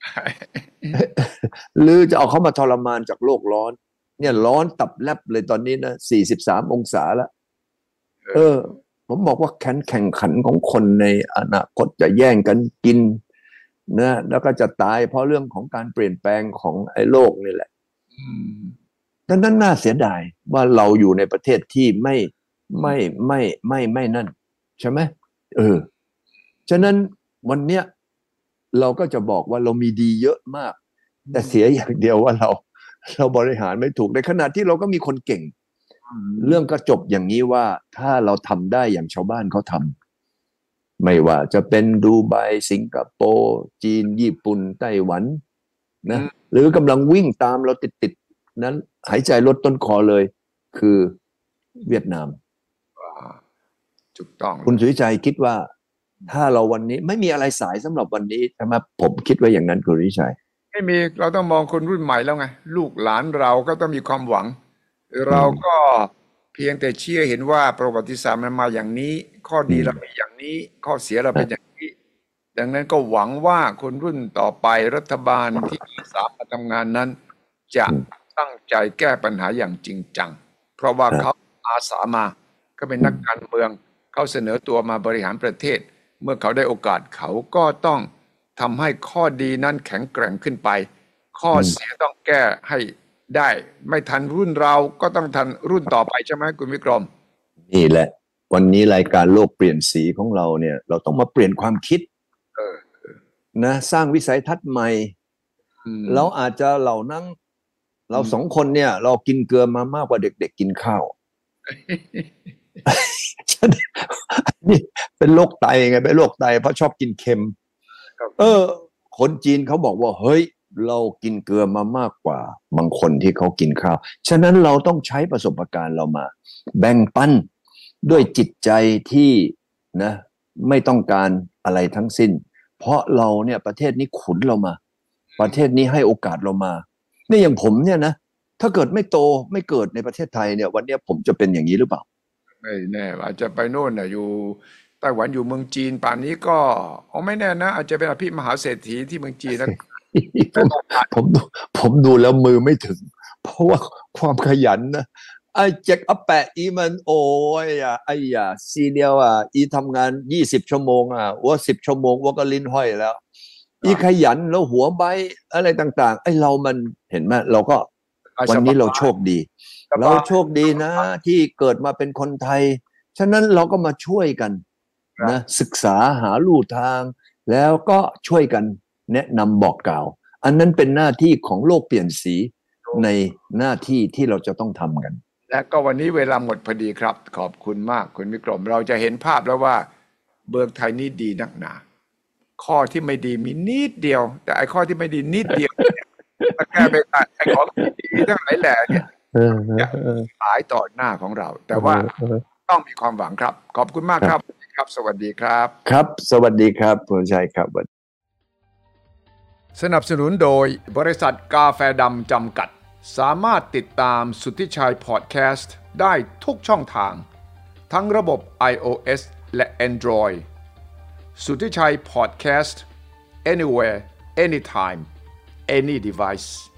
หรือจะเอาเขามาทรมานจากโลกร้อนเนี่ยร้อนตับแลบเลยตอนนี้นะสี่สิบสามองศาแล้วเออผมบอกว่าแข่งแข่งขันของคนในอนาคตจะแย่งกันกินนะแล้วก็จะตายเพราะเรื่องของการเปลี่ยนแปลงของไอ้โลกนี่แหละดังนั้นน่าเสียดายว่าเราอยู่ในประเทศที่ไม่ไม่ไม่ไม่ไม่นั่นใช่ไหมเออฉะนั้นวันเนี้ยเราก็จะบอกว่าเรามีดีเยอะมากแต่เสียอย่างเดียวว่าเราเราบริหารไม่ถูกในขณะที่เราก็มีคนเก่งเรื่องก็จบอย่างนี้ว่าถ้าเราทำได้อย่างชาวบ้านเขาทำไม่ว่าจะเป็นดูไบสิงคโปร์จีนญี่ปุ่นไต้หวันนะหรือกำลังวิ่งตามเราติดๆนั้นหายใจลดต้นคอเลยคือเวียดนามถูกต้องคุณสุริชัยคิดว่าถ้าเราวันนี้ไม่มีอะไรสายสำหรับวันนี้ใช่ไหมผมคิดว่าอย่างนั้นคุณสุริชัยไม่มีเราต้องมองคนรุ่นใหม่แล้วไงลูกหลานเราก็ต้องมีความหวังเราก็เพียงแต่เชื่อเห็นว่าประวัติศาสตร์มันมาอย่างนี้ข้อดีเราเป็นอย่างนี้ข้อเสียเราเป็นอย่างนี้ดังนั้นก็หวังว่าคนรุ่นต่อไปรัฐบาลที่สามารถทำงานนั้นจะตั้งใจแก้ปัญหาอย่างจริงจังเพราะว่าเขาอาสามาก็เป็นนักการเมืองเขาเสนอตัวมาบริหารประเทศเมื่อเขาได้โอกาสเขาก็ต้องทำให้ข้อดีนั้นแข็งแกร่งขึ้นไปข้อเสียต้องแก้ให้ได้ไม่ทันรุ่นเราก็ต้องทันรุ่นต่อไปใช่ไหมคุณวิกรมนี่แหละวันนี้รายการโลกเปลี่ยนสีของเราเนี่ยเราต้องมาเปลี่ยนความคิดเออนะสร้างวิสัยทัศน์ใหม่เราอาจจะเหล่านั้นเราสองคนเนี่ยเรากินเกลือมามากกว่าเด็กๆกินข้าวนี่เป็นโรคไตไงเป็นโรคไตเพราะชอบกินเค็มเออคนจีนเขาบอกว่าเฮ้ยเรากินเกลือมามากกว่าบางคนที่เขากินข้าวฉะนั้นเราต้องใช้ประสบการณ์เรามาแบ่งปันด้วยจิตใจที่นะไม่ต้องการอะไรทั้งสิ้นเพราะเราเนี่ยประเทศนี้ขุนเรามาประเทศนี้ให้โอกาสเรามานี่อย่างผมเนี่ยนะถ้าเกิดไม่โตไม่เกิดในประเทศไทยเนี่ยวันนี้ผมจะเป็นอย่างนี้หรือเปล่าไม่แน่อาจจะไปโน่นน่ะอยู่ไต้หวันอยู่เมืองจีนป่านนี้ก็อ๋อไม่แน่นะอาจจะเป็นอภิมหาเศรษฐีที่เมืองจีนนะผมผมดูผมดูแล้วมือไม่ถึงเพราะว่าความขยันนะไอ้เจ็กอัปแปะอีมันโอ้ยอ่ะไอ้อ่ะซีเดียวอ่ะอีทำงานยี่สิบชั่วโมงอ่ะว่าสิบชั่วโมงว่าก็ลิ้นห้อยแล้วอีขยันแล้วหัวใบอะไรต่างๆไอ้เรามันเห็นไหมเราก็วันนี้เราโชคดีเราโชคดีนะที่เกิดมาเป็นคนไทยฉะนั้นเราก็มาช่วยกันนะศึกษาหาลู่ทางแล้วก็ช่วยกันแนะนำบอกกล่าวอันนั้นเป็นหน้าที่ของโลกเปลี่ยนสีในหน้าที่ที่เราจะต้องทำกันและก็วันนี้เวลาหมดพอดีครับขอบคุณมากคุณวิกรมเราจะเห็นภาพแล้วว่าเมืองไทยนี่ดีนักหนาข้อที่ไม่ดีมีนิดเดียวแต่ไอ้ข้อที่ไม่ดีนิดเดียวถ้าแก้ไปตัดไอ้ของดีทั้งหลายแหล่เนี่ยหายต่อหน้าของเราแต่ว่าต้องมีความหวังครับขอบคุณมากครับครับสวัสดีครับครับสวัสดีครับคุณชัยครับสนับสนุนโดยบริษัทกาแฟดำจำกัดสามารถติดตามสุทธิชัยพอดแคสต์ได้ทุกช่องทางทั้งระบบ iOS และ Android สุทธิชัยพอดแคสต์ anywhere anytime any device